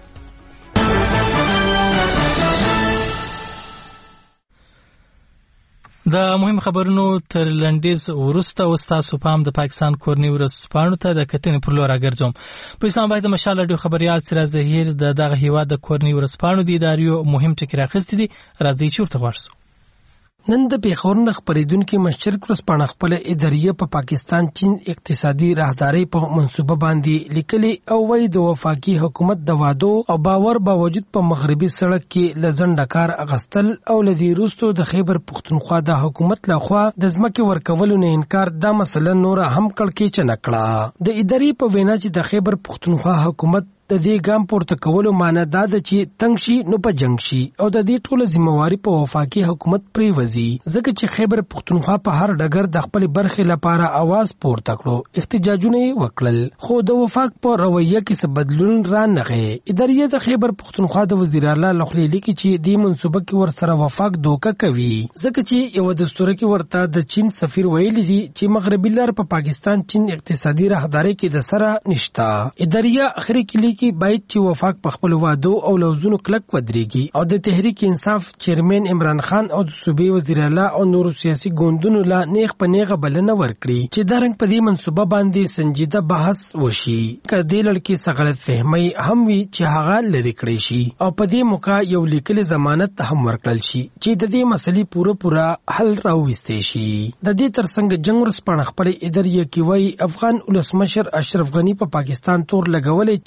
د مهم خبرونو تر لنډیز وروسته وستاسو پام د پاکستان کورنی ورځپاڼو ته د کتنې پر لور راګرځوم. په اسلام آباد د مشال رادیو خبريال سراج ظهیر د دغه هیواد د کورنی ورځپاڼو د اداریو مهم ټکی راخستی دي. راځي چې ورته ورسو. نن د پیښور د خبرېدونکو مشرک ورځپاڼه خپل اداریه په پاکستان چین اقتصادي راهداري په منصوبه باندې لیکلي او وایي د وفاقي حکومت د وادو او باور باوجود په مغربي سړک کې لزنډه کار اغستل او لدی روستو د خیبر پختونخوا د حکومت لخوا د ځمکې ورکولو نه انکار دا مسله نور هم کړکېچ نه کړه. د ادارې په وینا چې د خیبر پختونخوا حکومت د دې ګام پورته کولو معنی دا ده چې تنګ شي نو په جنگ شي او د دې ټوله ذمہواری په وفاقي حکومت پرې وځي ځکه چې خیبر پختونخوا په هر ډګر د خپل برخې لپاره आवाज پورته کړو احتجاجونه وکړل خو د وفاق په رویه کې څه بدلون را نغی. ادارې د خیبر پختونخوا د وزیر اعلی لخوا لیکي چې د منصوبه کې ور سره وفاق دوکه کوي ځکه چې یو دستور کې ورته د چین سفیر ویلي دي چې مغربي لار په پاکستان چین اقتصادي راهداري کې د سره نشتا. ادارې اخري کې کې باید چې وفاق په خپل وادو او لوزونو کلک ودرېږي او د تحریک انصاف چیرمن عمران خان او د صوبې وزیر اعلی او نور سیاسي ګوندونو لا نیغ په نیغه بلنه ورکړي چې دا رنګ په دې منصوبه باندې سنجیده بحث وشي. کله لړکې څخه غلط فهمي هم وي چې هغه لري کړی شي او په دې موقع یو لیکل ضمانت هم ورکړل شي چې د دې مسلې پوره پوره حل راوستي شي. د دې ترڅنګ جنگ ورسپانه خپل ادارې کې وایي افغان ولسمشر اشرف غنی په پا پاکستان تور لګولې چې په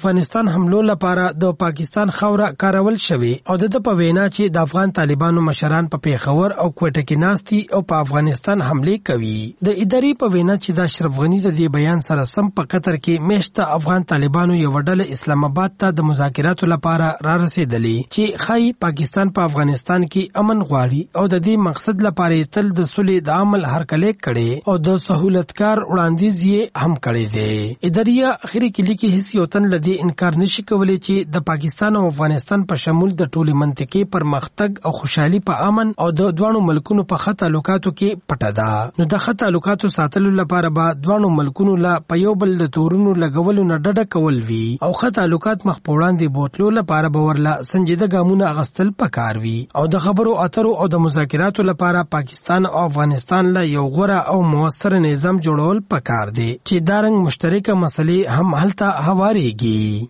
افغانستان حملو لپاره د پاکستان خوره کارول شوی او د په وینا چې د افغان طالبانو مشران په پیښور او کوټه کې ناستي او په افغانستان حمله کوي. د ادارې په وینا چې د اشرف غنی د دې بیان سره سم په قطر کې میشته افغان طالبانو یو ډله اسلام آباد ته د مذاکراتو لپاره را رسیدلې چې خای پاکستان په افغانستان کې امن غواړي او د دې مقصد لپاره تل د صلح د عمل هرکلی کړي او د سہولتکار وړاندیز یې هم کړی دی. ادارې اخري کې لیکي هیڅ یو تن لدی انکار نشي کولای چې د پاکستان او افغانستان په شمول د ټولي منطقي پرمختګ او خوشحالي په امن او د دوه ملکونو په خط تعلقاتو کې پټه ده. نو د خط تعلقاتو ساتلو لپاره به دوه ملکونو لا په یو بل د تورونو لګولو نه ډډه کول وی او خط تعلقات مخ په وړاندې بوتلو لپاره به ورلا سنجیده ګامونه اغستل پکار وی او د خبرو اترو او د مذاکراتو لپاره پاکستان او افغانستان له یو غوره او موثر نظام جوړول پکار دی چې دارنګ مشترکه مسلې هم هلته هواریږي.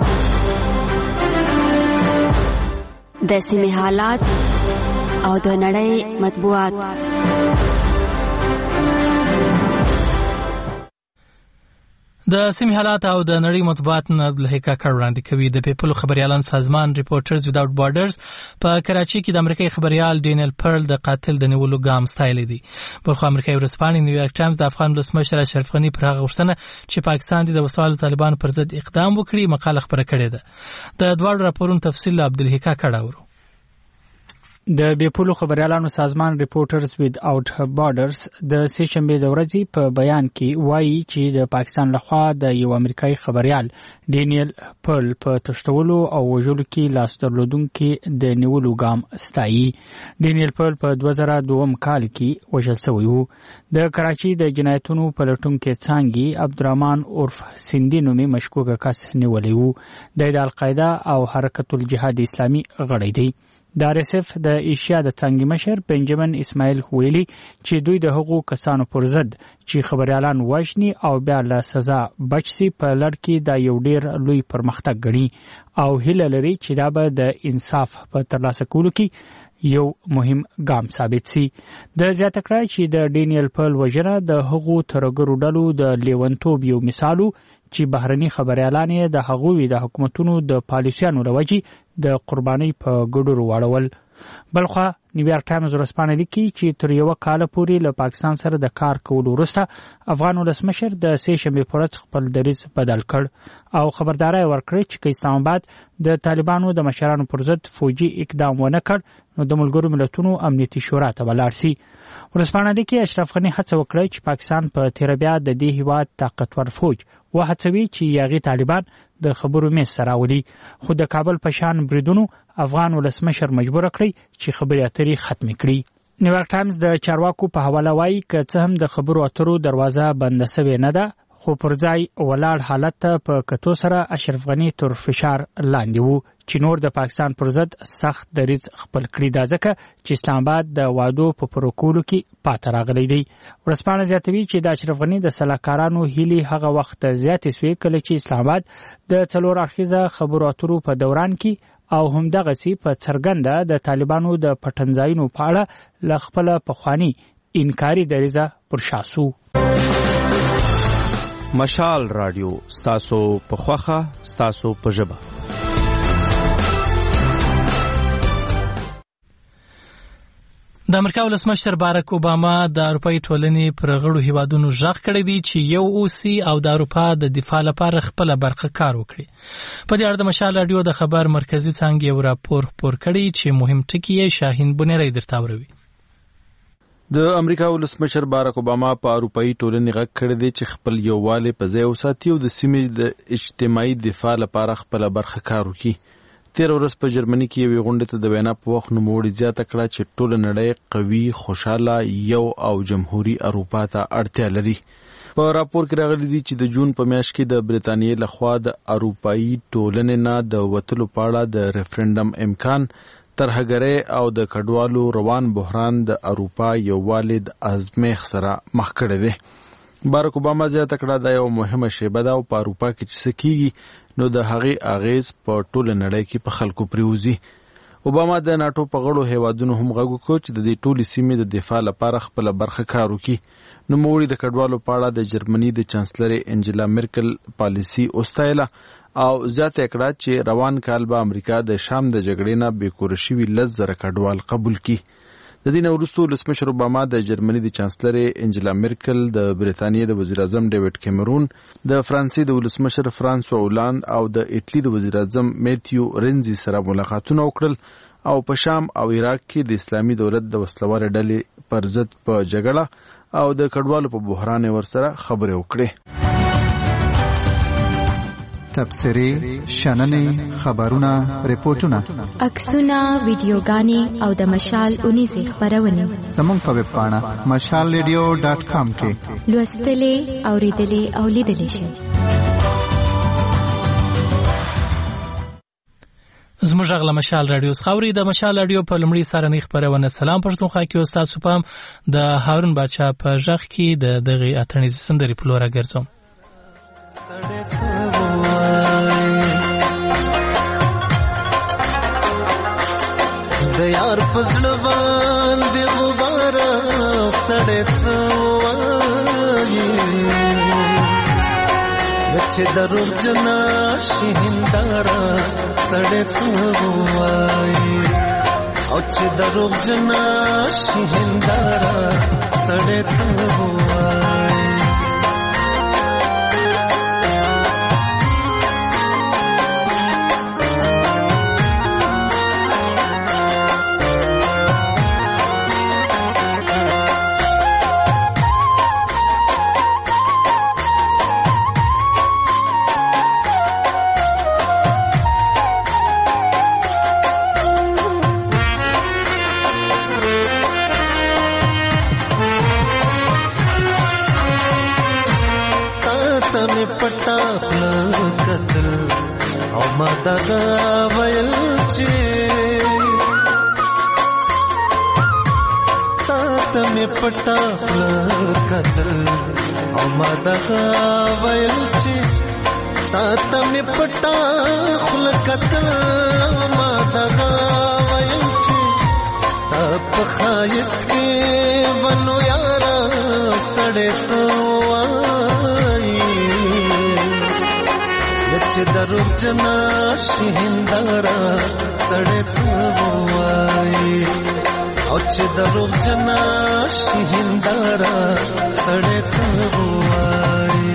د سیمې حالات او د نړۍ مطبوعات. د سیمې حالات او د نړۍ مطبوعات نه لهکا کار وړاندې کوي. د پیپلو خبريالانو سازمان ریپورټرز ویداوټ بارډرز په کراچي کې د امریکایي خبريال ډینیل پرل د قاتل د نیولو ګام ستایلی دی. بلخو امریکایي ورځپاڼې نیویارک ټایمز د افغان ولسمشر اشرف غنی پر هغه غوښتنه چې پاکستان د وسوالو طالبانو پر ضد اقدام وکړي مقاله خبره کړې ده. د دواړو راپورونو تفصیل عبدالحکا کړه. د بیپولو خبريالانو سازمان ریپورټرز وید اوټ بارډرز د سې شنبه د ورځې په بیان کې وایي چې د پاکستان لخوا د یو امریکایي خبريال ډینیل پرل په تشتولو او وژلو کې لاس درلودونکو د نیولو ګام ستایي. ډینیل پرل په دوه زره دوه کال کې وژل شوی و. د کراچي د جنایتونو پلټونکو څنګه عبدالرحمن عرف سیندی نومي مشکوک کس نیولی و. د القاعده او حرکت الجهاد اسلامي غړی دی. د آر اس اف د ایشیا د څنګه مشر بنجامین اسماعیل ویلي چې دوی د هغو کسانو پر ضد چې خبريالان وژني او بیا له سزا بچ سي په لړ کې د یو ډیر لوی پرمختګ غړي او هیله لري چې دا به د انصاف په ترلاسه کولو کې یو مهم ګام ثابت سي. د زیاته کړای چې د ډینیل پرل وژنه د هغو ترګرو ډلو د لیونتوب یو مثالو چې بهرني خبريالان د هغوی د حکومتونو د پالیسیانو لوجي د قرباني په ګډورو واړول. بلخو نیویارک ټایمز ورځپاڼه لیکي چې تر یو کال پورې له پاکستان سره د کار کولو وروسته افغان ولسمشر د سې شنبه پر ورځ خپل دریځ بدل کړ او خبرداري ورکړه چې اسلام آباد د طالبانو د مشرانو پر ضد فوجي اقدام ونه کړ نو د ملګرو ملتونو امنیتي شورا ته ولاړ سي. ورځپاڼه لیکي اشرف غنی هڅه وکړه چې پاکستان په تیر بیا د دې هیواد طاقتور فوج وهڅوي چې یاغي طالبان د خبرو میز سره ولي. خو د کابل په شان بریدونو افغان ولسمشر مجبور کړی چې خبري اترې ختم کړي. نیویارک ټایمز د چارواکو په حواله وایي چې څه هم د خبرو اترو دروازه بنده شوې نه ده خو پر ځای ولاړ حالت ته په کتو سره اشرف غنی تر فشار لاندې وو چې نور د پاکستان پر ضد سخت دریځ خپل کړی دا ځکه چې اسلام آباد د وادو په پروکولو کې پاتې راغلی دی. ورځپاڼه زیاتوي چې د اشرف غنی د سلاکارانو هیلي هغه وخت زیاتې سوې کله چې اسلام آباد د څلور اړخیزه خبرو اترو په دوران کې او همدغه سي په څرګنده د طالبانو د پټنځایونو په اړه ل خپل پخوانی انکاري دریځه پر شاسو. مشال رادیو ستاسو په خوخه ستاسو په ژبه. د امریکا ولسمشر باراک اوباما د اروپאי ټولنې پر غړو هیوادونو ژغ کړی دی چې یو اوسي او د اروپا د دفاع لپاره خپل برخه کار وکړي. په دې اړه د مشال رادیو د خبر مرکزی څنګه یو راپور خپور کړی چې مهم ټکی یې شاهین بنيري درته وروي. د امریکا ولسمشر باراک اوباما په اروپאי ټولنې غږ کړی دی چې خپل یووالی په ځای وساتي او د سیمې د اجتماعي دفاع لپاره خپل برخه کار وکړي. تیر ورځ په جرمني کې یوې غونډې ته د وینا په وخت نوموړي زیاته کړه چې ټوله نړۍ قوي، خوشاله، یو او جمهوریت اروپا ته اړتیا لري. په راپور کې راغلي دي چې د جون په میاشت کې د برتانیې لخوا د اروپאי ټولنې نه د وتلو په اړه د ریفرندم امکان ترهګرۍ او د کډوالو روان بحران د اروپا یووالي د ازمیښت سره مخ کړی دی. باراک اوباما زیاته کړه دا یو مهمه شیبه ده او په اروپا کې چې څه کیږي نو د هغې اغیز په ټوله نړۍ کې په خلکو پریوزي. اوباما د ناټو په غړو هیوادونو هم غږ وکړ چې د دې ټولې سیمې د دفاع لپاره خپله برخه کار وکړي. نوموړي د کډوالو په اړه د جرمني د چانسلرې انجلا مرکل پالیسي وستایله او زیاته کړه چې روان کال به امریکا د شام د جګړې نه بې کوره شوي لس زره کډوال قبول کړي. د دې نه وروسته ولسمشر اوباما د جرمني د چانسلرې انجلا میرکل، د برېټانیې د وزیر اعظم ډیوډ کیمرون، د فرانسې د ولسمشر فرانسوا اولاند او د ایټلی د وزیر اعظم میتیو رینزي سره ملاقاتونه وکړل او په شام او عراق کې د اسلامي دولت د وسلوال ډلې پر ضد په جګړه او د کډوالو په بحران ورسره خبرې وکړې. تبصرې، شننې، خبرونه، ریپورتونه، عکسونه، ویډیوګانې او د مشال اونیزې خبرونه زموږ په ویب پاڼه مشال ریډیو ډاټ کام کې لوستلې، اوریدلې او لیدلې شئ. زموږ غلا مشال رادیو خاوري د مشال رادیو په لمړي سارنې خبرونه سلام پښتونخوا کې استاد سپام د هارون بادشاه په ژغ کې د دغه اتنې سندري پلوره ګرځوم. د یار پزړ باندې غبار سړې څوایي چې دروغ جنا شهندارا سړې څوایي او چې دروغ جنا شهندارا سړې څوایي. پټا خپل قتل او ما دغه ویل چې تا ته مې پټا خپل قتل او ما دغه ویل چې تا ته مې پټا خپل قتل او ما دغه ویل چې ستا په خایست کې ونو یارا سړې سوایي چې دروغ جنا شهندارا سړې سوایي او چې دروغ جنا شهندارا سړې سوایي.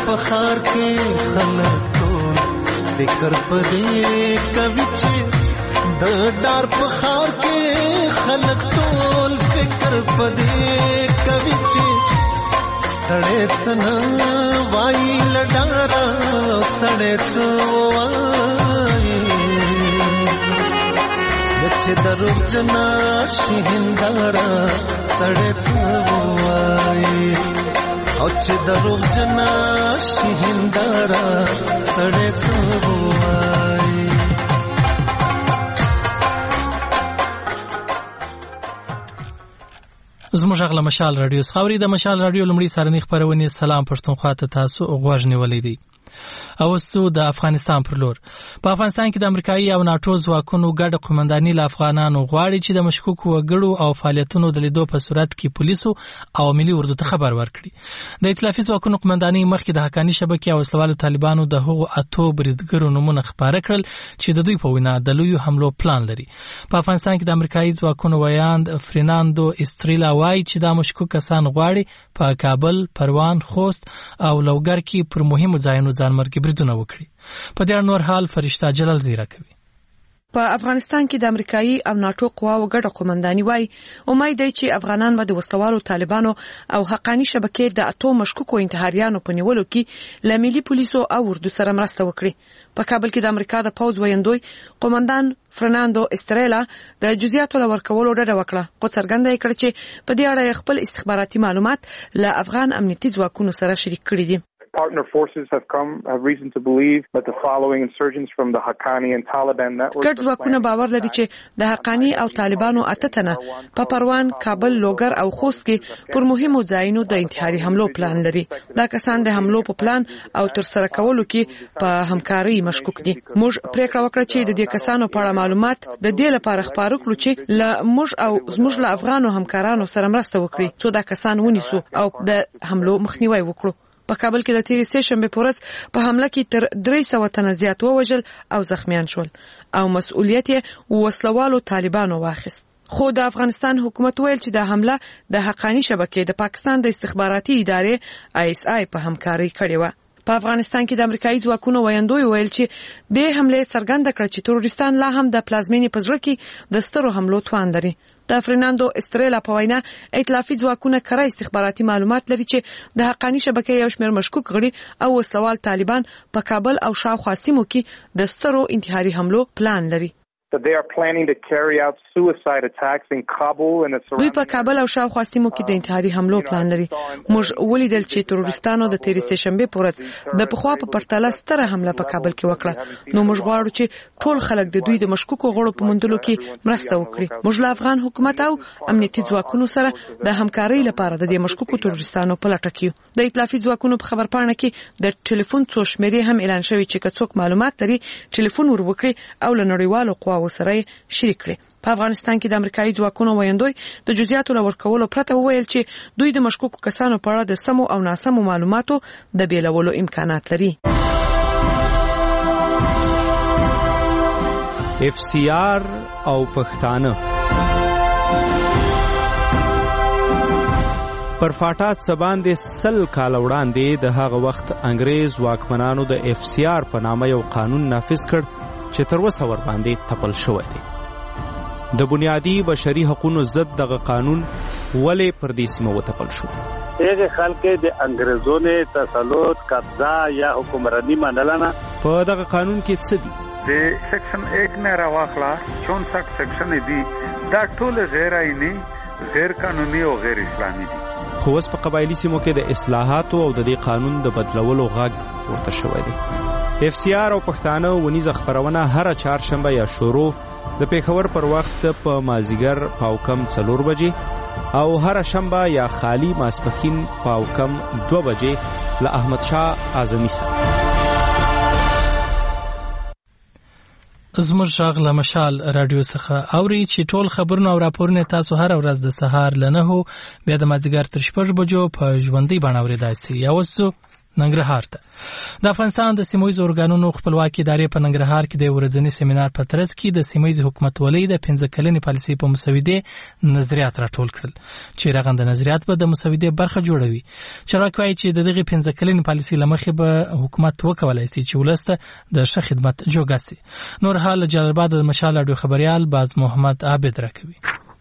پخار کې خلک ټول فکر پدې کوي چې د ډار پخار کې خلک ټول فکر پدې کوي چې سړې څنګه وای لډارا سړې څو وای چې درو جنا شهندارا سړې څو وای او چې درو جنا شهندارا سړې څو وای. زموږ غل مشال رادیو خاوري د مشال رادیو لمړی سارنی خبرونه سلام پښتونخوا ته تاسو غوښ نیولې دي. او سو د افغانستان پر لور په افغانستان کې د امریکایي او ناتو ځواکونو ګډه قومنداني ل افغانانو غواړي چې د مشکوکو وګړو او فعالیتونو د لیدو په صورت کې پولیسو او ملي اردو ته خبر ورکړي. د ائتلافي ځواکونو قومنداني مخکې د حقاني شبکې او وسلوالو طالبانو د هغو اتو بریدګرو نمونه خبره کړل چې د دوی په وینا د لوی حملو پلان لري. په افغانستان کې د امریکایي ځواکونو ویاند فرناندو استریلا وايي چې دا مشکوک کسان غواړي په کابل، پروان، خوست او لوګر کې پر مهمو ځایونو ځانمرګي بریدونه وکړي. په دې نور حال فرشته جلال زیرا کوي. په افغانستان کې د امریکایي او ناتو قواو ګډه قومنداني وای امید دی چې افغانان به د وسلوالو طالبانو او حقاني شبکې د اتو مشکوکو انتحاریانو په نیولو کې ل ملي پولیسو او اردو سره مرسته وکړي. په کابل کې د امریکا د پوز ویندوی قومندان فرناندو استریلا د جزئیاتو لور کولو ډډه وکړه، خو څرګنده کړ چې په دې اړه خپل استخباراتي معلومات ل افغان امنیتي ځواکونو سره شریک کړي دي. Partner forces have come have reason to believe that the following insurgents from the Haqqani and Taliban network ګډ ځواکونه باور لري چې د حقانی او طالبانو اته تنه په پروان، کابل، لوګر او خوست کې پر مهمو ځایونو د انتحاري حملو پلان لري. دا کسان د حملو په پلان او تر سره کولو کې په همکاري مشکوک دي. موږ پریکړه وکړه چې د دې کسانو په اړه معلومات د دې لپاره خبرو کړو چې ل موږ او زموږ له افغانو همکارانو سره مرسته وکړي چې دا کسان ونیسو او د حملو مخنیوي وکړو. په کابل کې د تیرې سه شنبه په ورځ په حمله کې تر درې سوه تنه زیات ووژل او زخمیان شول او مسؤلیت یې وسلوالو طالبانو واخیست. خو د افغانستان حکومت ویل چې د حمله د حقانی شبکې د پاکستان د استخباراتي ادارې آی اس آی په همکاري کړې و. په افغانستان کې د امریکایي ځواکونو ویاندوی ویل چې د حمله څرګنده کړ چې تروریستان لا هم د پلازمینې په زړه کې د سترو حملو توان لري. د فرناندو استریلا په وینا ائتلافي ځواکونه کره استخباراتي معلومات لري چې د حقانی شبکې یو شمېر مشکوک غړي او وسلوال طالبان په کابل او شاوخوا سیمو کې د سترو انتحاري حملو پلان لري. that they are planning to carry out suicide attacks in Kabul and its surrounding. دوی په کابل او شاوخوا سیمو کې د انتحاري حملو پلان لري. موږ ولیدل چې تروریستانو د تیرې سه شنبه په ورځ د پخوا په پرتله ستره حمله په کابل کې وکړه. نو موږ غواړو چې ټول خلک د دوی د مشکوکو غړو په موندلو کې مرسته وکړي. موږ له افغان حکومت او امنیتي ځواکونو سره د همکارۍ لپاره د دې مشکوکو تروریستانو په لټه کې یو. د ائتلافي ځواکونو په خبرپاڼه کې د ټلیفون څو شمیرې هم اعلان شوی چې کڅوک معلومات لري ټلیفون ور وکړي او له نړیوالو قواو سره شریک کړي. په افغانستان کې د امریکایي ځواکونو ویاندوی د جزئیاتو لور کولو پرته وویل چې دوی د مشکوکو کسانو په اړه د سمو او ناسمو معلوماتو د بیلولو امکانات لري. اف سی آر او پښتانه پر فاټات سبان د سل کال وړاندې د هغه وخت انګريز واکمنانو د اف سی آر په نامه یو قانون نافذ کړ چې تر اوسه ور باندې تپل شوی دی. د بنیادی بشري حقوقو ضد دغه قانون ولې پر دې سیمه وتپل شو؟ هغه خلک د انګريزونو تسلط قبضه یا حکمرانی منلنه. په دغه قانون کې څه دي؟ د سیکشن ایک نه راوخلا چونسठ سیکشن دی دا ټول غیر آئینی، غیر قانوني او غیر اسلامي دي. خو اوس په قبایلی سیمو کې د اصلاحاتو او د دې قانون د بدلولو غږ پورته شوی دی. اف سی آر او پښتانه ونیزه خبرونه هر چهارشنبه یا شروع د پیښور پر وخت په مازیګر پاوکم څلور بجې او هر شنبه یا خالی ماسپخین پاوکم دو بجې له احمد شاه اعظمي سره. زموږ شغله مشال رادیو څخه اوري چې ټول خبرونه او راپورونه تاسو هر ورځ د سهار لنهو بیا د مازیګر تر شپږ بجو په ژوندۍ باندې اورېدای شئ. یا وسو ننګرهار ته د افغانستان د سیمویز اورګانونو خپلواکي ادارې په ننګرهار کې د ورځني سیمینار په ترڅ کې د سیمویز حکومتولۍ د پنځه کلنې پالیسۍ په مسودې نظریات راټول کړل چې رغنده نظریات به د مسودې برخه جوړوي. چارواکي وایي چې د دغه پنځه کلنې پالیسۍ له مخې به حکومت وکولای شي چې ولس ته د ښه خدمت جوګه شي. نور حال جلال آباد د مشال اډیو خبريال باز محمد عابد راکوي.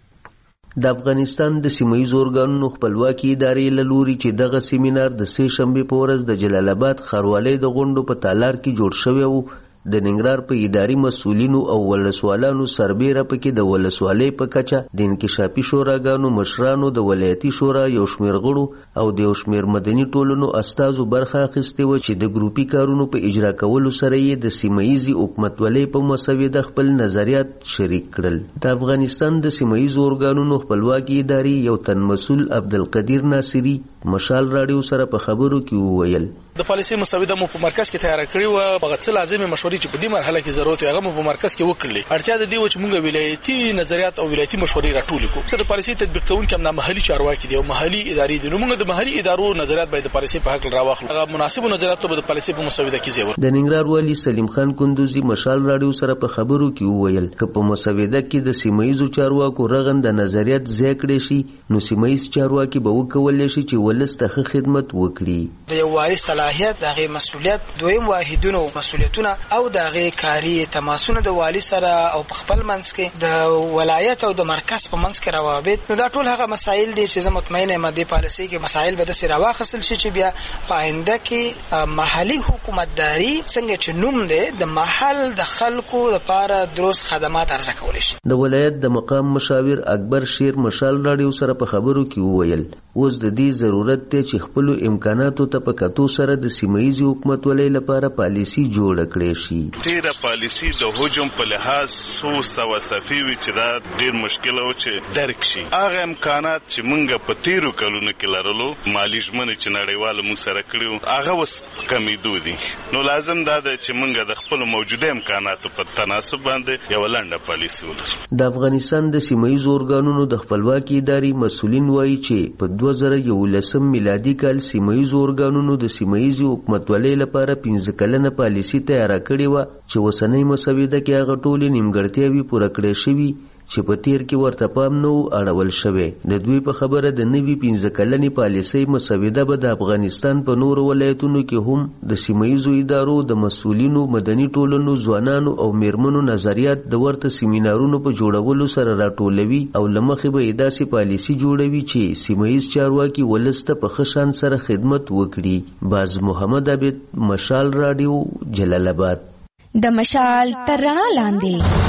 د افغانستان د سیمه‌ییز اورګانونو خپلواکي ادارې له لوري چې دغه سیمینار د سې شنبې په ورځ د جلال آباد ښاروالۍ د غونډو په تالار کې جوړ شوی و، د ننګرهار په اداري مسؤلینو او ولسوالانو سربیره پکې د ولسوالۍ په کچه د انکشافي شوراګانو مشرانو، د ولایتي شورا یو شمېر غړو او د یو شمېر مدني ټولنو استازو برخه اخیستې وه چې د ګروپي کارونو په اجرا کولو سره یې د سیمه‌ییزې حکومتولۍ په مسودې خپل نظریات شریک کړل. د افغانستان د سیمه‌ییزو اورګانونو خپلواکي ادارې یو تن مسؤل عبدالقدیر ناصري مشال راډیو سره په خبرو کې وویل د پالیسۍ مسوده مو په مرکز کې تیار کړی و، هغه څه لازمي مشورې چې په دې مرحله کې ضرورت هغه مو په مرکز کې وکړلې. اړتیا د دې و چې موږ ولایتي نظریات او ولایتي مشورې راټول کړو. د پالیسۍ تطبیق کوونکي هم محلي چارواکي دي او محلي ادارې دي، نو موږ د محلي ادارو نظریات باید د پالیسۍ په حق راواخلو. هغه مناسب نظریات به د پالیسۍ په مسوده کې ځای ورکړي. د ننګرهار والي سلیم خان کندوزي مشال راډیو سره په خبرو کې وویل چې په مسوده کې د سیمه‌ییزو چارواکو رغنده نظریات ځای کړی شي، نو سیمه‌ییز چارواکي به وکولای شي چې ولس ته ښه خدمت وکړي. د یو والي صلاحیت، دغه مسؤلیت، دویم واحدونو مسؤلیتونه او دغه کاری تماسونه د والي سره او په خپل منځ کې د ولایت او د مرکز په منځ کې روابط، نو دا ټول هغه مسایل دي چې زه مطمئن یم د پالیسۍ کې مسایل به د سره واخصل شي چې بیا په آینده کې محلي حکومتداري څنګه چې نوم دی د محل د خلکو لپاره درست خدمات عرضه کولی شي. د ولایت د مقام مشاور اکبر شیر مشال راډیو سره په خبرو کې وویل اوس د دې ضرورت دی چې خپل امکاناتو ته په کتو سره د سیمه‌ییز حکومتولۍ لپاره پالیسي جوړ کړي شي. تیره پالیسي د هجوم په لحاظ څو سوه صفحې وي چې دا ډېر مشکل و چې درک شي. هغه امکانات چې موږ په تیرو کلونو کې لرلو، مالي ژمنې چې نړیوالو موږ سره کړي، هغه اوس کمیدو دي. نو لازم دا ده چې موږ د خپلو موجوده امکاناتو په تناسب باندې یوه لنډه پالیسي ولرو. د افغانستان د سیمه‌ییز اورګانونو د خپلواکي ادارې مسؤلین وایي چې په دوه زره یولسم میلادي کال سیمه‌ییز اورګانونو د سیمه‌ییز حکومتولۍ لپاره پنځه کلنه پالیسي تیاره کړې وه چې اوسنۍ مسوده کې هغه ټولې نیمګړتیاوې پوره کړې شوي چې په تیر کې ورته پام نه و اړول شوی. د دوی په خبره د نوي پنځه کلنې پالیسۍ مسوده به د افغانستان په نورو ولایتونو کې هم د سیمه‌ییزو ادارو د مسؤلینو، مدني ټولنو، ځوانانو او میرمنو نظریات د ورته سیمینارونو په جوړولو سره راټولوي او له مخې به یې داسې پالیسي جوړوي چې سیمه‌ییز چارواکي ولس ته په ښه شان سره خدمت وکړي. باز محمد عابد، مشال راډیو، جلال آباد. د مشال تر رڼا لاندې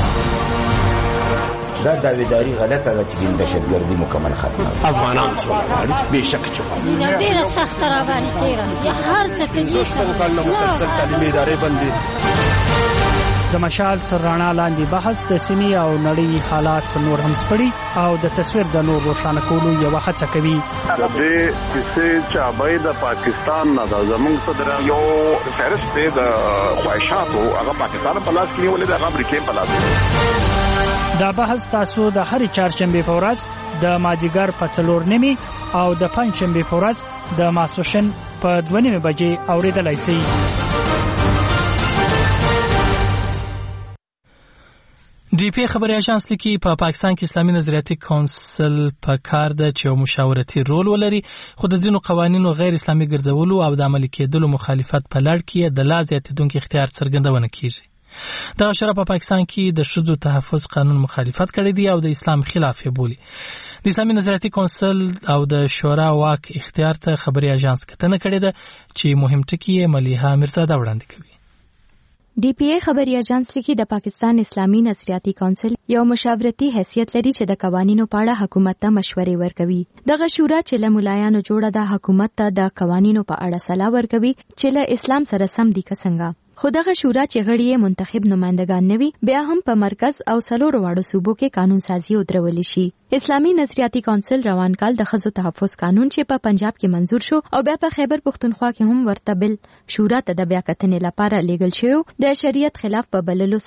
دا داویداری غلطه ده چې د دهشتګردي مکمل ختمه افغانان څومره به شک چې ډیره سخت را باندې تیره یا هر څه کې څه کال مسلسل تعلیمي ادارې بندي. د مشال تر رڼا لاندې بحث د سیمې او نړۍ حالات نور هم سپړي او د تصویر د نور روښانه کولو یوه هڅه کوي. د دې کیسې چابۍ د پاکستان نه ده، زموږ صدر یو فهرست دی د خواهشاتو، هغه پاکستان په لاس کې نیولې ده، هغه امریکې په لاس کې. دا بحث تاسو د هرې چهارشنبې په ورځ د مازدیګر په څلور نیمې او د پنجشنبې په ورځ د ماسپښین په دوه نیمې بجې اورېدلی شئ. ډي پی خبري اژانس لیکي په پا پاکستان کې اسلامي نظریاتي کونسل په کار ده چې یو مشاورتي رول ولري، خو د ځینو قوانینو غیر اسلامي ګرځولو او د عملي کېدلو مخالفت په لړ کې د لا زیاتېدونکي اختیار څرګندونه کیږي. دغه شورا په پاکستان کې د ښځو تحفظ قانون مخالفت کړی دی او د اسلام خلاف یې بولي. د اسلامي نظریاتي کونسل او د شورا واک اختیار ته خبري اژانس کتنه کړې ده چې مهم ټکي یې ملیحه میرزاده وړاندې کوي. ډي پی ای خبري اژانس لیکي د پاکستان اسلامي نظریاتي کونسل یو مشاورتي حیثیت لري چې د قوانینو په اړه حکومت ته مشورې ورکوي. دغه شورا چې له ملایانو جوړه ده حکومت ته د قوانینو په اړه صلاح ورکوي چې له اسلام سره سم دي که څنګه. خو دغه شورا چې غړي یې منتخب نمائندگان نه وي، بیا هم په مرکز او څلورو واړو صوبو کې قانون سازي ودرولې شي. اسلامي نظریاتي کونسل روان کال د ښځو تحفظ قانون چې په پنجاب کې منزور شو او بیا په خیبر پښتونخوا کې هم ورته بل شورا ته د بیا کتنې لپاره لیږل شوی د شریعت خلاف په بللو سره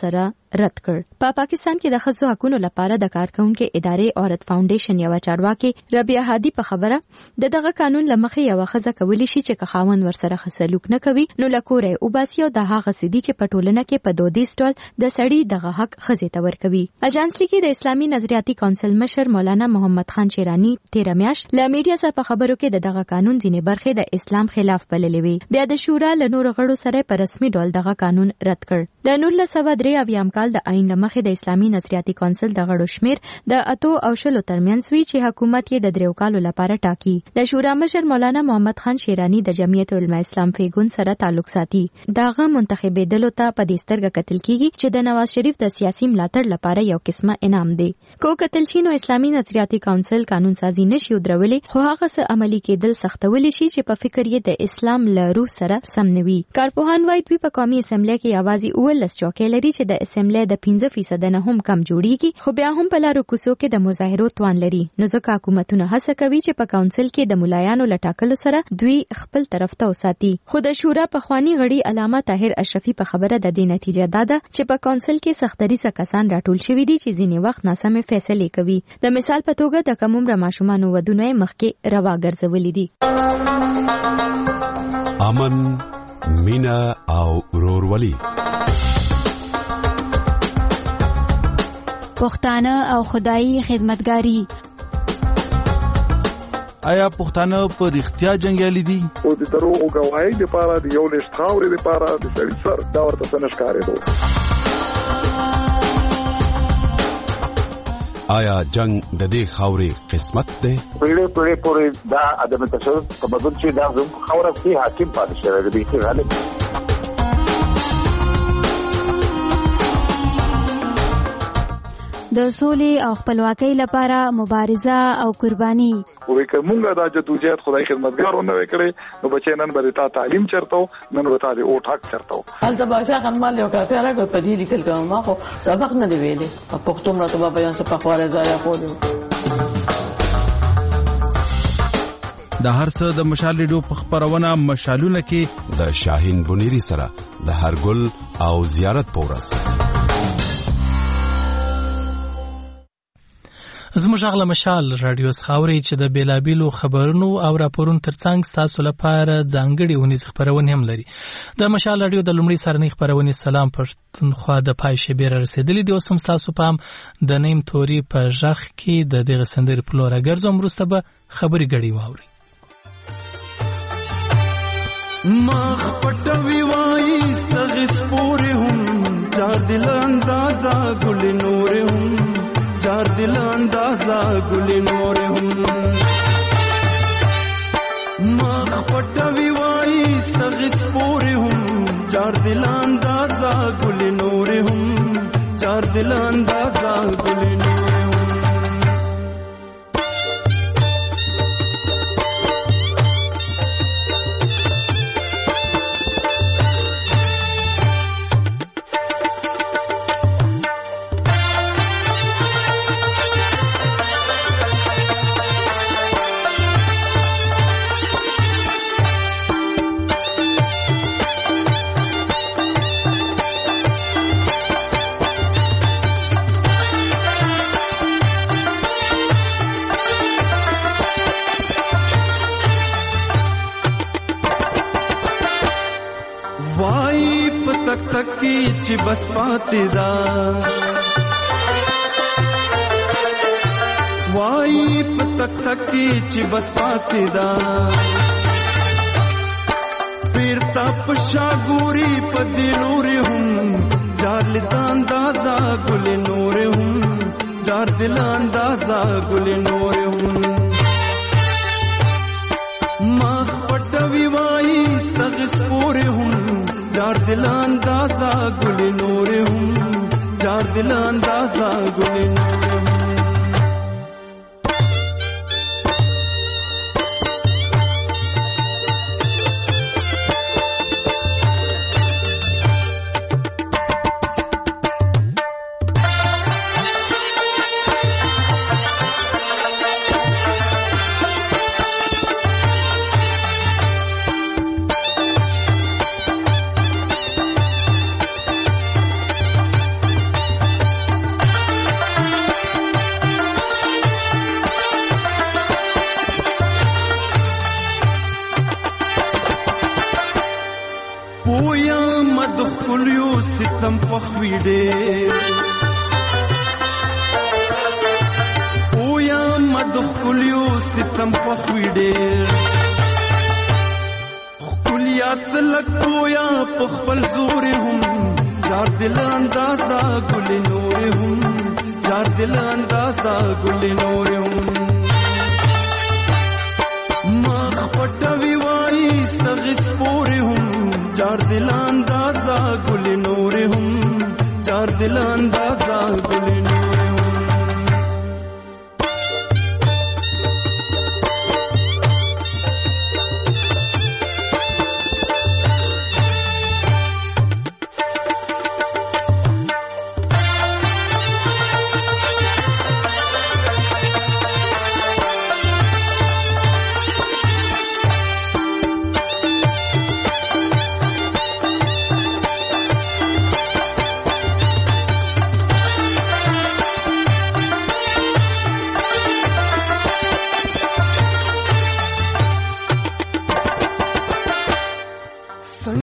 رد کړ. په پا پاکستان کې د ښځو حقوقو لپاره د کارکونکو ادارې عورت فاونډیشن یو چارواکي ربیع هادي په خبره د دغه قانون لمخې یو ښځه کولی شي چې که خاوند ورسره ښه سلوک نه کوي نو له کوره وباسي او د هغه سدي چې په ټولنه کې په دودیز ډول د سړي دغه حق ښځې ته ورکوي. اجانس لیکي د اسلامي نظریاتي کونسل مشر مولانا محمد خان شیرانی تیر میاشت له میډیا سره په خبرو کې د دغه قانون ځینې برخې د اسلام خلاف بللې وي. بیا د شورا له نورو غړو سره په رسمي ډول دغه قانون رد کړ. د نولس سوه درې اویایم کال د عین لمخې د اسلامي نظریاتي کونسل د غړو شمیر د اتو او شلو ترمنځ وی چې حکومت یې د دریو کالو لپاره ټاکي. د شورا مشر مولانا محمد خان شیرانی د جمعیت علماء اسلام فیګون سره تعلق ساتي. داغه منتخبېدلو ته په دې سترګه کتل کیږي چې د نواز شریف د سیاسي ملاتړ لپاره یو قسمه انعام دی. کو کتل شي نو اسلامي نظریاتي کونسل قانون سازي نشي ودرولې خو هغه څه عملي کېدل سختول شي چې په فکر یې د اسلام له روح سره سم نه وي. کارپوهان وایي دوی په قومي اسمبلی کې یوازې اولس چوکۍ لري چې د اسمبلی د پنځه فیصد نه هم کم جوړیږي خو بیا هم په لارو کوڅو کې د مظاهرو توان لري. نو ځکه حکومتونه هڅه کوي چې په کونسل کې د ملایانو لټاکلو سره دوی خپل طرف ته وساتي. خو د شورا په خواني غړي علامه طاهر اشرفي په خبره د دې نتیجه داده چې په کونسل کې سختري څخه کسان راټول شوي دي چې ځینې وخت ناسمې فیصلې کوي. د مثال په توګه د کم عمره ماشومانو ودونه مخکې روا ګرځولې دي. امن، مینا او ورورولي، پښتانه او خدایي خدمتګاری. آیا پښتانه په رښتیا جنگیالي دي؟ او د دروغ گواهی لپاره د یو لښت خاورې لپاره د سړي سر دا ورته څه ښکارېدو. آیا جنگ د دې خاورې قسمت دی؟ پیړې پیړې پورې دا عدم تشدد تمدن چې دا زموږ خاوره کې حاکم پاتې شوی دی چې غالب د سولې او خپلواکۍ لپاره مبارزه او قرباني. وې کومه دا جدوجہد خدای خدمتګارو نه وکړي نو بچی نن به تا تعلیم چرته نن به تا د او ټاک چرته البته باشه خنمال یو کافي راغی په دې لیکل کوم ما خو سبق نه دی ویلې په پښتو مرته په بیان څه په خواره ځای خو د هر څه د مشال ریډیو په خبرونه مشالونه کې د شاهین بنيري سره د هر ګل او زیارت پورس زموږ غلا مشال رادیو خاوري چې د بیلابیلو خبرونو او راپورونو ترڅنګ تاسو لپاره ځانګړي ونیز خبرونه هم لري. د مشال رادیو د لومړي سرنی خبرونه سلام پښتونخوا د پای شبیر رسیدلې دي. اوس هم تاسو پام د نیم توري په ژغ کې د دغه سندري پلوره ګرځوم وروسته به خبري غړي واوري. مخ پټوي وای ستغس پورې هم چار دل اندازا ګل نور هم چار دل اندازا ګل نور هم مخ پټوي وای ستغس پورې هم چار دل اندازا ګل نور هم چار دل اندازا ګل نور تکی چې بس پاتې دا وای په تک تکی چې بس پاتې دا پیرتا پشا ګوري په دې نور هم جار لدا اندازا ګل نور هم جار دل اندازا ګل نور هم مخ پټوي وای ستغس پورې هم جار دل اندازا گل نور هم جار دل اندازا گل نور هم پویا مدخلیو ستم پخوی ډېر پویا مدخلیو ستم پخوی ډېر خلیات لک پویا پخپل زور هم جار دل اندازا گل نور هم جار دل اندازا گل نور هم مخ پټوي وای ستغس پور هم جار دل اندازا گل نور هم جار دل اندازا گل نور